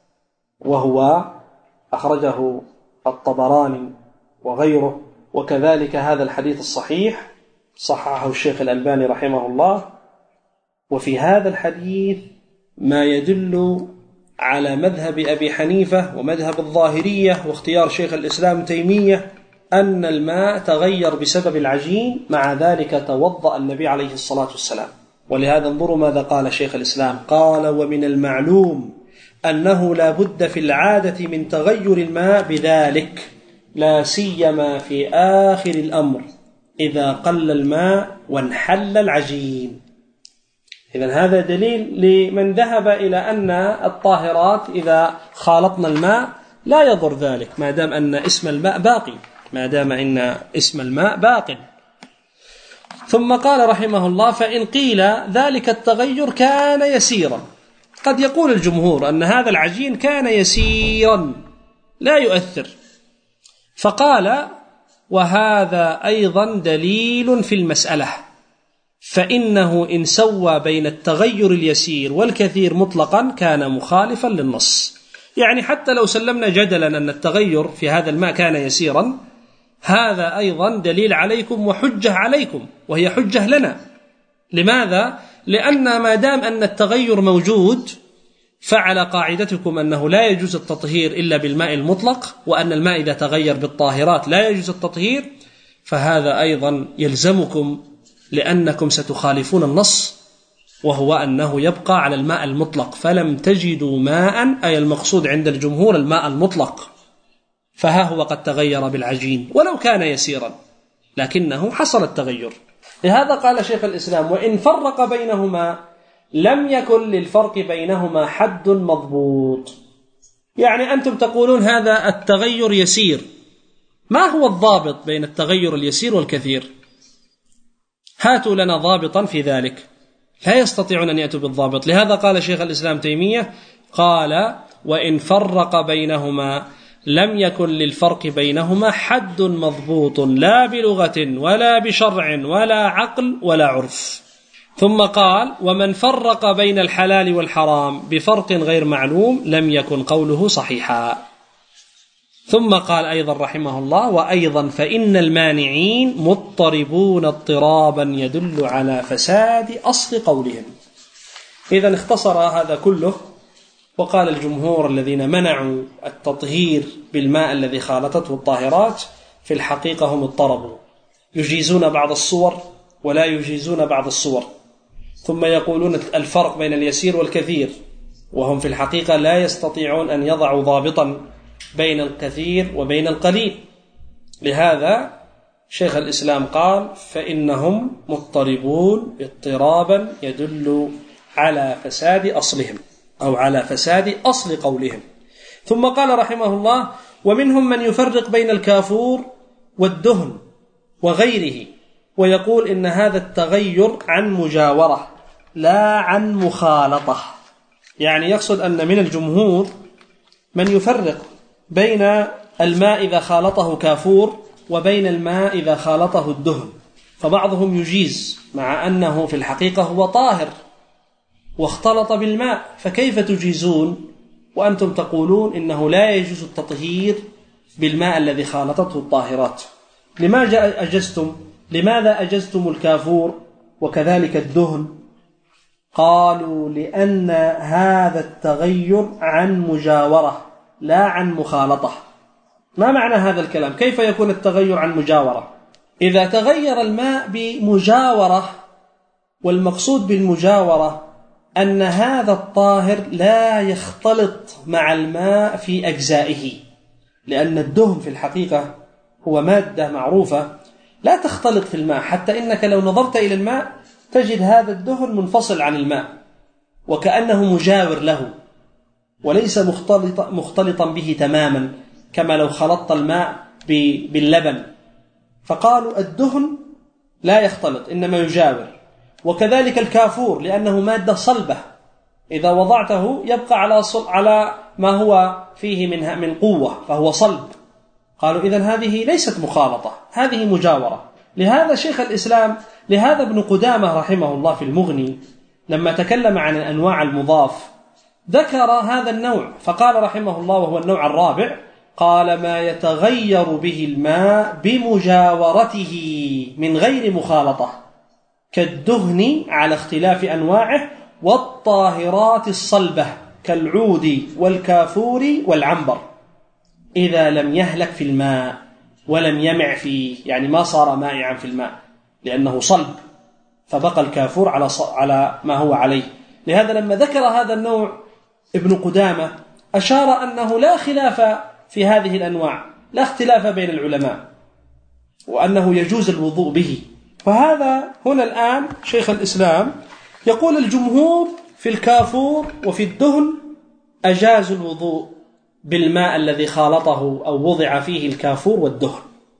وهو أخرجه الطبراني وغيره، وكذلك هذا الحديث الصحيح صححه الشيخ الألباني رحمه الله. وفي هذا الحديث ما يدل على مذهب أبي حنيفة ومذهب الظاهرية واختيار شيخ الإسلام تيمية أن الماء تغير بسبب العجين، مع ذلك توضأ النبي عليه الصلاة والسلام. ولهذا انظروا ماذا قال شيخ الإسلام، قال: ومن المعلوم أنه لا بد في العادة من تغير الماء بذلك، لا سيما في آخر الأمر إذا قل الماء وانحل العجين. إذن هذا دليل لمن ذهب إلى أن الطاهرات إذا خالطنا الماء لا يضر ذلك ما دام أن اسم الماء باقي، ما دام إن اسم الماء باق. ثم قال رحمه الله: فإن قيل ذلك التغير كان يسيرا. قد يقول الجمهور أن هذا العجين كان يسيرا لا يؤثر، فقال: وهذا أيضا دليل في المسألة، فإنه إن سوى بين التغير اليسير والكثير مطلقا كان مخالفا للنص. يعني حتى لو سلمنا جدلا أن التغير في هذا الماء كان يسيرا، هذا أيضا دليل عليكم وحجة عليكم، وهي حجة لنا. لماذا؟ لأن ما دام أن التغير موجود، فعلى قاعدتكم أنه لا يجوز التطهير إلا بالماء المطلق، وأن الماء إذا تغير بالطاهرات لا يجوز التطهير، فهذا أيضا يلزمكم، لأنكم ستخالفون النص، وهو أنه يبقى على الماء المطلق. فلم تجدوا ماء، أي المقصود عند الجمهور الماء المطلق، فها هو قد تغير بالعجين ولو كان يسيرا، لكنه حصل التغير. لهذا قال شيخ الإسلام: وإن فرق بينهما لم يكن للفرق بينهما حد مضبوط. يعني أنتم تقولون هذا التغير يسير، ما هو الضابط بين التغير اليسير والكثير؟ هاتوا لنا ضابطا في ذلك. لا يستطيعون أن يأتوا بالضابط. لهذا قال شيخ الإسلام تيمية: قال: وإن فرق بينهما لم يكن للفرق بينهما حد مضبوط، لا بلغة ولا بشرع ولا عقل ولا عرف. ثم قال: ومن فرق بين الحلال والحرام بفرق غير معلوم لم يكن قوله صحيحا. ثم قال أيضا رحمه الله: وأيضا فإن المانعين مضطربون اضطرابا يدل على فساد أصل قولهم. إذن اختصر هذا كله وقال: الجمهور الذين منعوا التطهير بالماء الذي خالطته الطاهرات في الحقيقة هم اضطربوا، يجيزون بعض الصور ولا يجيزون بعض الصور، ثم يقولون الفرق بين اليسير والكثير، وهم في الحقيقة لا يستطيعون أن يضعوا ضابطا بين الكثير وبين القليل. لهذا شيخ الإسلام قال: فإنهم مضطربون اضطرابا يدل على فساد أصلهم، أو على فساد أصل قولهم. ثم قال رحمه الله: ومنهم من يفرق بين الكافور والدهن وغيره، ويقول إن هذا التغير عن مجاورة لا عن مخالطة. يعني يقصد أن من الجمهور من يفرق بين الماء إذا خالطه كافور وبين الماء إذا خالطه الدهن، فبعضهم يجيز مع أنه في الحقيقة هو طاهر واختلط بالماء، فكيف تجيزون وأنتم تقولون إنه لا يجوز التطهير بالماء الذي خالطته الطاهرات؟ لماذا أجزتم؟ لماذا أجزتم الكافور وكذلك الدهن؟ قالوا: لأن هذا التغير عن مجاورة لا عن مخالطة. ما معنى هذا الكلام؟ كيف يكون التغير عن مجاورة؟ إذا تغير الماء بمجاورة، والمقصود بالمجاورة أن هذا الطاهر لا يختلط مع الماء في أجزائه، لأن الدهن في الحقيقة هو مادة معروفة لا تختلط في الماء، حتى إنك لو نظرت إلى الماء تجد هذا الدهن منفصل عن الماء وكأنه مجاور له، وليس مختلط مختلطا به تماما كما لو خلطت الماء باللبن. فقالوا الدهن لا يختلط إنما يجاور، وكذلك الكافور لأنه مادة صلبة، إذا وضعته يبقى على على ما هو فيه من من قوة فهو صلب. قالوا إذن هذه ليست مخالطة، هذه مجاورة. لهذا شيخ الإسلام لهذا ابن قدامة رحمه الله في المغني لما تكلم عن الأنواع المضاف ذكر هذا النوع، فقال رحمه الله وهو النوع الرابع: قال: ما يتغير به الماء بمجاورته من غير مخالطة، كالدهن على اختلاف أنواعه، والطاهرات الصلبة كالعود والكافور والعنبر، إذا لم يهلك في الماء ولم يمع فيه، يعني ما صار مائعا في الماء لأنه صلب، فبقى الكافور على على ما هو عليه. لهذا لما ذكر هذا النوع ابن قدامة أشار أنه لا خلاف في هذه الأنواع، لا اختلاف بين العلماء، وأنه يجوز الوضوء به. فهذا هنا الآن شيخ الإسلام يقول الجمهور في الكافور وفي الدهن أجاز الوضوء بالماء الذي خالطه أو وضع فيه الكافور والدهن،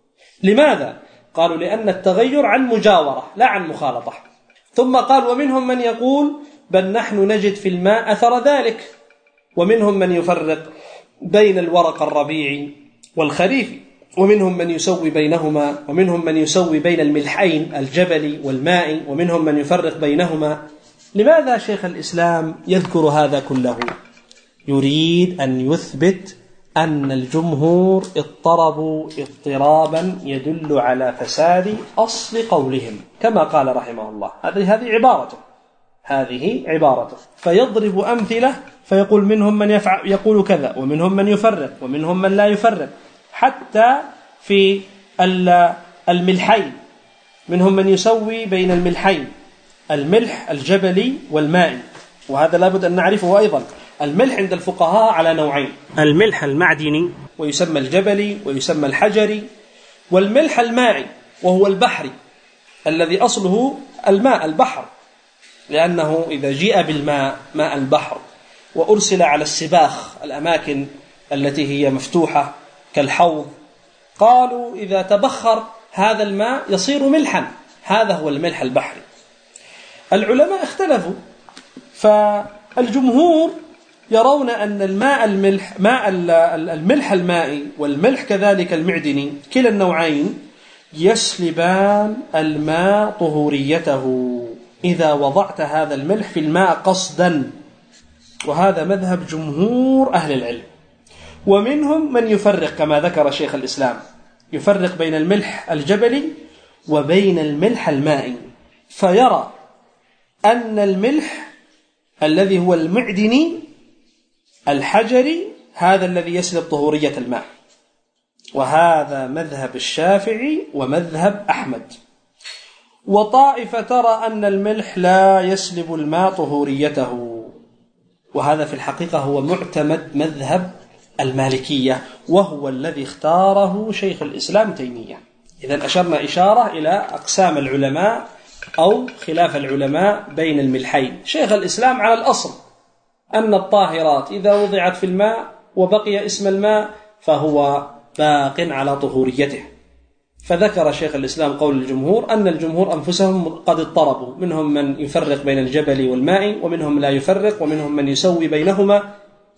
لماذا؟ قالوا لأن التغير عن مجاورة لا عن مخالطة. ثم قال ومنهم من يقول بل نحن نجد في الماء أثر ذلك، ومنهم من يفرق بين الورق الربيعي والخريفي، ومنهم من يسوي بينهما، ومنهم من يسوي بين الملحين الجبلي والمائي، ومنهم من يفرق بينهما. لماذا شيخ الإسلام يذكر هذا كله؟ يريد أن يثبت أن الجمهور اضطربوا اضطرابا يدل على فساد أصل قولهم، كما قال رحمه الله. هذه هذه عبارته هذه عبارته فيضرب أمثلة فيقول منهم من يفعل يقول كذا، ومنهم من يفرق، ومنهم من لا يفرق. حتى في الملحين منهم من يسوي بين الملحين، الملح الجبلي والمائي، وهذا لابد أن نعرفه أيضا. الملح عند الفقهاء على نوعين: الملح المعدني ويسمى الجبلي ويسمى الحجري، والملح المائي وهو البحري الذي أصله الماء البحر، لأنه إذا جيء بالماء ماء البحر وأرسل على السباخ الأماكن التي هي مفتوحة كالحوض، قالوا إذا تبخر هذا الماء يصير ملحا، هذا هو الملح البحري. العلماء اختلفوا، فالجمهور يرون أن الماء الملح ماء الملح المائي والملح كذلك المعدني كلا النوعين يسلبان الماء طهوريته إذا وضعت هذا الملح في الماء قصدا، وهذا مذهب جمهور أهل العلم. ومنهم من يفرق كما ذكر شيخ الإسلام، يفرق بين الملح الجبلي وبين الملح المائي، فيرى أن الملح الذي هو المعدني الحجري هذا الذي يسلب طهورية الماء، وهذا مذهب الشافعي ومذهب أحمد. وطائفة ترى أن الملح لا يسلب الماء طهوريته، وهذا في الحقيقة هو معتمد مذهب المالكية، وهو الذي اختاره شيخ الإسلام تيمية. إذن أشرنا إشارة إلى أقسام العلماء أو خلاف العلماء بين الملحين. شيخ الإسلام على الأصل أن الطاهرات إذا وضعت في الماء وبقي اسم الماء فهو باق على طهوريته، فذكر شيخ الإسلام قول الجمهور أن الجمهور أنفسهم قد اضطربوا، منهم من يفرق بين الجبل والماء، ومنهم لا يفرق، ومنهم من يسوي بينهما،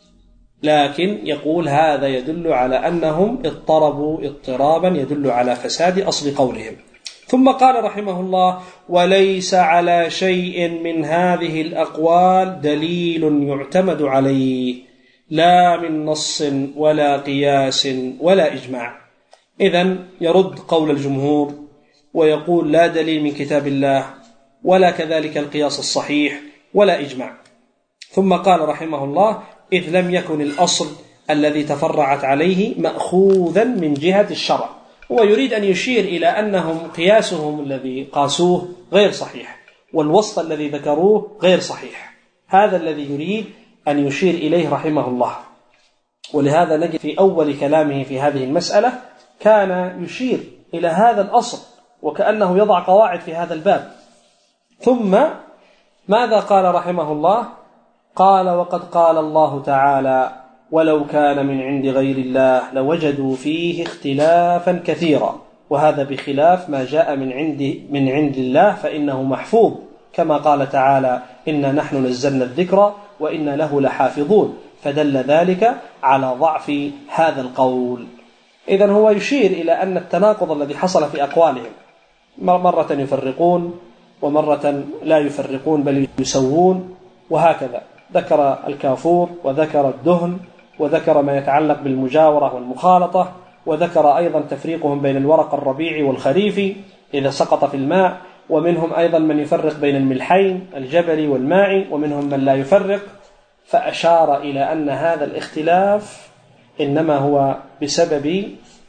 لكن يقول هذا يدل على أنهم اضطربوا اضطرابا يدل على فساد أصل قولهم. ثم قال رحمه الله: وليس على شيء من هذه الأقوال دليل يعتمد عليه، لا من نص ولا قياس ولا إجماع. إذن يرد قول الجمهور ويقول لا دليل من كتاب الله ولا كذلك القياس الصحيح ولا إجماع. ثم قال رحمه الله: إذ لم يكن الأصل الذي تفرعت عليه مأخوذا من جهة الشرع. هو يريد أن يشير إلى أنهم قياسهم الذي قاسوه غير صحيح، والوسط الذي ذكروه غير صحيح. هذا الذي يريد أن يشير إليه رحمه الله. ولهذا نجد في أول كلامه في هذه المسألة كان يشير إلى هذا الأصل وكأنه يضع قواعد في هذا الباب. ثم ماذا قال رحمه الله؟ قال: وقد قال الله تعالى: ولو كان من عند غير الله لوجدوا فيه اختلافا كثيرا، وهذا بخلاف ما جاء من عند من عند الله فإنه محفوظ، كما قال تعالى: إنا نحن نزلنا الذكر وإنا له لحافظون، فدل ذلك على ضعف هذا القول. إذن هو يشير إلى أن التناقض الذي حصل في أقوالهم، مرة يفرقون ومرة لا يفرقون بل يسوون، وهكذا. ذكر الكافور وذكر الدهن وذكر ما يتعلق بالمجاورة والمخالطة، وذكر أيضا تفريقهم بين الورق الربيعي والخريفي إذا سقط في الماء، ومنهم أيضا من يفرق بين الملحين الجبلي والمائي، ومنهم من لا يفرق. فأشار إلى أن هذا الاختلاف إنما هو بسبب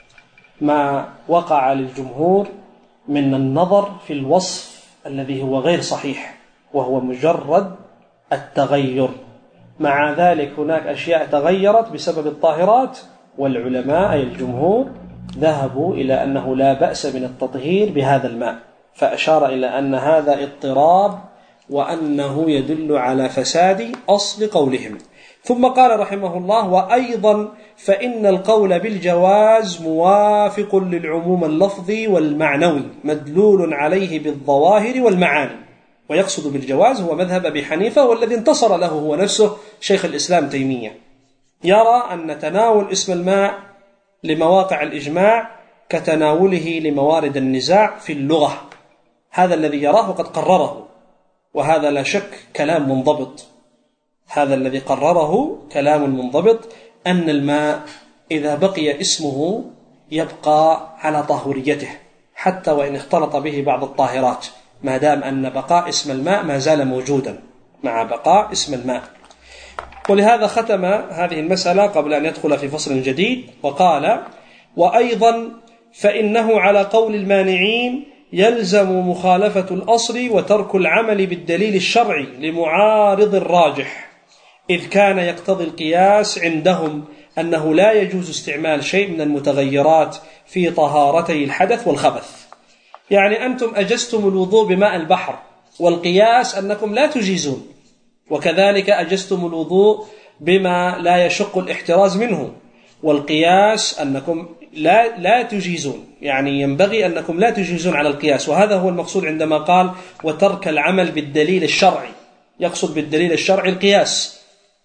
ما وقع للجمهور من النظر في الوصف الذي هو غير صحيح، وهو مجرد التغير. مع ذلك هناك أشياء تغيرت بسبب الطاهرات، والعلماء أي الجمهور ذهبوا إلى أنه لا بأس من التطهير بهذا الماء، فأشار إلى أن هذا اضطراب وأنه يدل على فساد أصل قولهم. ثم قال رحمه الله: وأيضا فإن القول بالجواز موافق للعموم اللفظي والمعنوي مدلول عليه بالظواهر والمعاني. ويقصد بالجواز هو مذهب أبي حنيفة، والذي انتصر له هو نفسه شيخ الإسلام تيمية، يرى أن تناول اسم الماء لمواقع الإجماع كتناوله لموارد النزاع في اللغة. هذا الذي يراه قد قرره، وهذا لا شك كلام منضبط. هذا الذي قرره كلام منضبط، أن الماء إذا بقي اسمه يبقى على طهوريته حتى وإن اختلط به بعض الطاهرات، ما دام أن بقاء اسم الماء ما زال موجودا مع بقاء اسم الماء. ولهذا ختم هذه المسألة قبل أن يدخل في فصل جديد وقال: وأيضا فإنه على قول المانعين يلزم مخالفة الأصل وترك العمل بالدليل الشرعي لمعارض الراجح، إذ كان يقتضي القياس عندهم أنه لا يجوز استعمال شيء من المتغيرات في طهارتي الحدث والخبث. يعني أنتم أجزتم الوضوء بماء البحر، والقياس أنكم لا تجيزون، وكذلك أجزتم الوضوء بما لا يشق الاحتراز منه، والقياس أنكم لا لا تجيزون، يعني ينبغي أنكم لا تجيزون على القياس. وهذا هو المقصود عندما قال وترك العمل بالدليل الشرعي، يقصد بالدليل الشرعي القياس.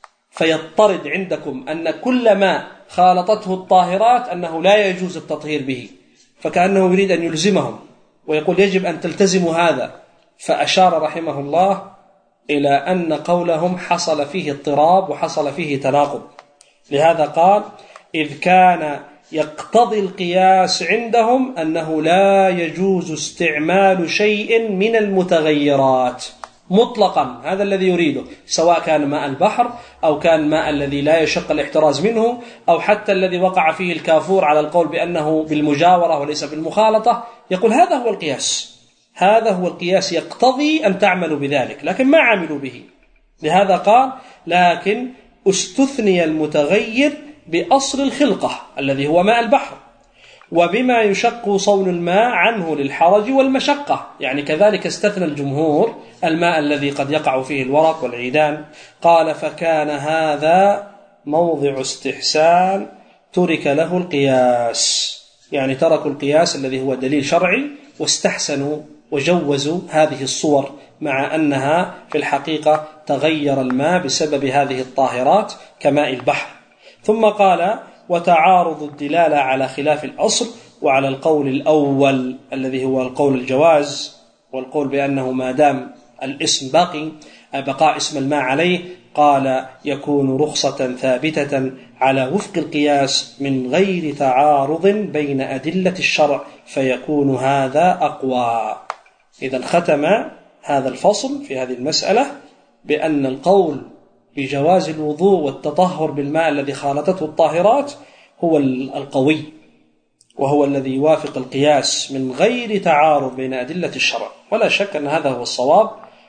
فيضطرد عندكم أن كل ما خالطته الطاهرات أنه لا يجوز التطهير به، فكأنه يريد أن يلزمهم ويقول يجب أن تلتزموا هذا. فأشار رحمه الله إلى أن قولهم حصل فيه اضطراب وحصل فيه تناقض. لهذا قال: إذ كان يقتضي القياس عندهم أنه لا يجوز استعمال شيء من المتغيرات مطلقا، هذا الذي يريده، سواء كان ماء البحر أو كان ماء الذي لا يشق الاحتراز منه، أو حتى الذي وقع فيه الكافور على القول بأنه بالمجاورة وليس بالمخالطة. يقول هذا هو القياس، هذا هو القياس يقتضي أن تعملوا بذلك، لكن ما عملوا به. لهذا قال: لكن استثني المتغير بأصل الخلقة الذي هو ماء البحر، وبما يشق صون الماء عنه للحرج والمشقة. يعني كذلك استثنى الجمهور الماء الذي قد يقع فيه الورق والعيدان. قال: فكان هذا موضع استحسان ترك له القياس، يعني تركوا القياس الذي هو دليل شرعي واستحسنوا وجوزوا هذه الصور، مع أنها في الحقيقة تغير الماء بسبب هذه الطاهرات كماء البحر. ثم قال: وتعارض الدلالة على خلاف الأصل وعلى القول الأول الذي هو القول الجواز، والقول بأنه ما دام الاسم باقي بقاء اسم الماء عليه، قال يكون رخصة ثابتة على وفق القياس من غير تعارض بين أدلة الشرع، فيكون هذا أقوى. إذا ختم هذا الفصل في هذه المسألة بأن القول بجواز الوضوء والتطهر بالماء الذي خالطته الطاهرات هو القوي، وهو الذي يوافق القياس من غير تعارض بين أدلة الشرع. ولا شك أن هذا هو الصواب،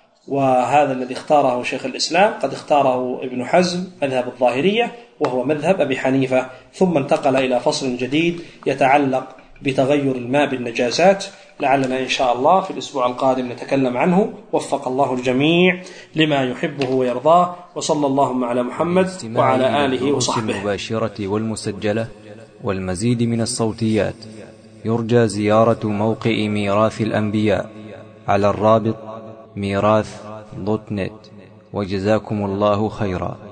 وهذا الذي اختاره شيخ الإسلام، قد اختاره ابن حزم مذهب الظاهرية، وهو مذهب أبي حنيفة. ثم انتقل إلى فصل جديد يتعلق بتغير الماء بالنجاسات، لعلنا إن شاء الله في الأسبوع القادم نتكلم عنه. وفق الله الجميع لما يحبه ويرضاه، وصلى اللهم على محمد وعلى آله وصحبه. المباشرة والمسجلة والمزيد من الصوتيات يرجى زيارة موقع ميراث الأنبياء على الرابط ميراث دوت نت. وجزاكم الله خيرا.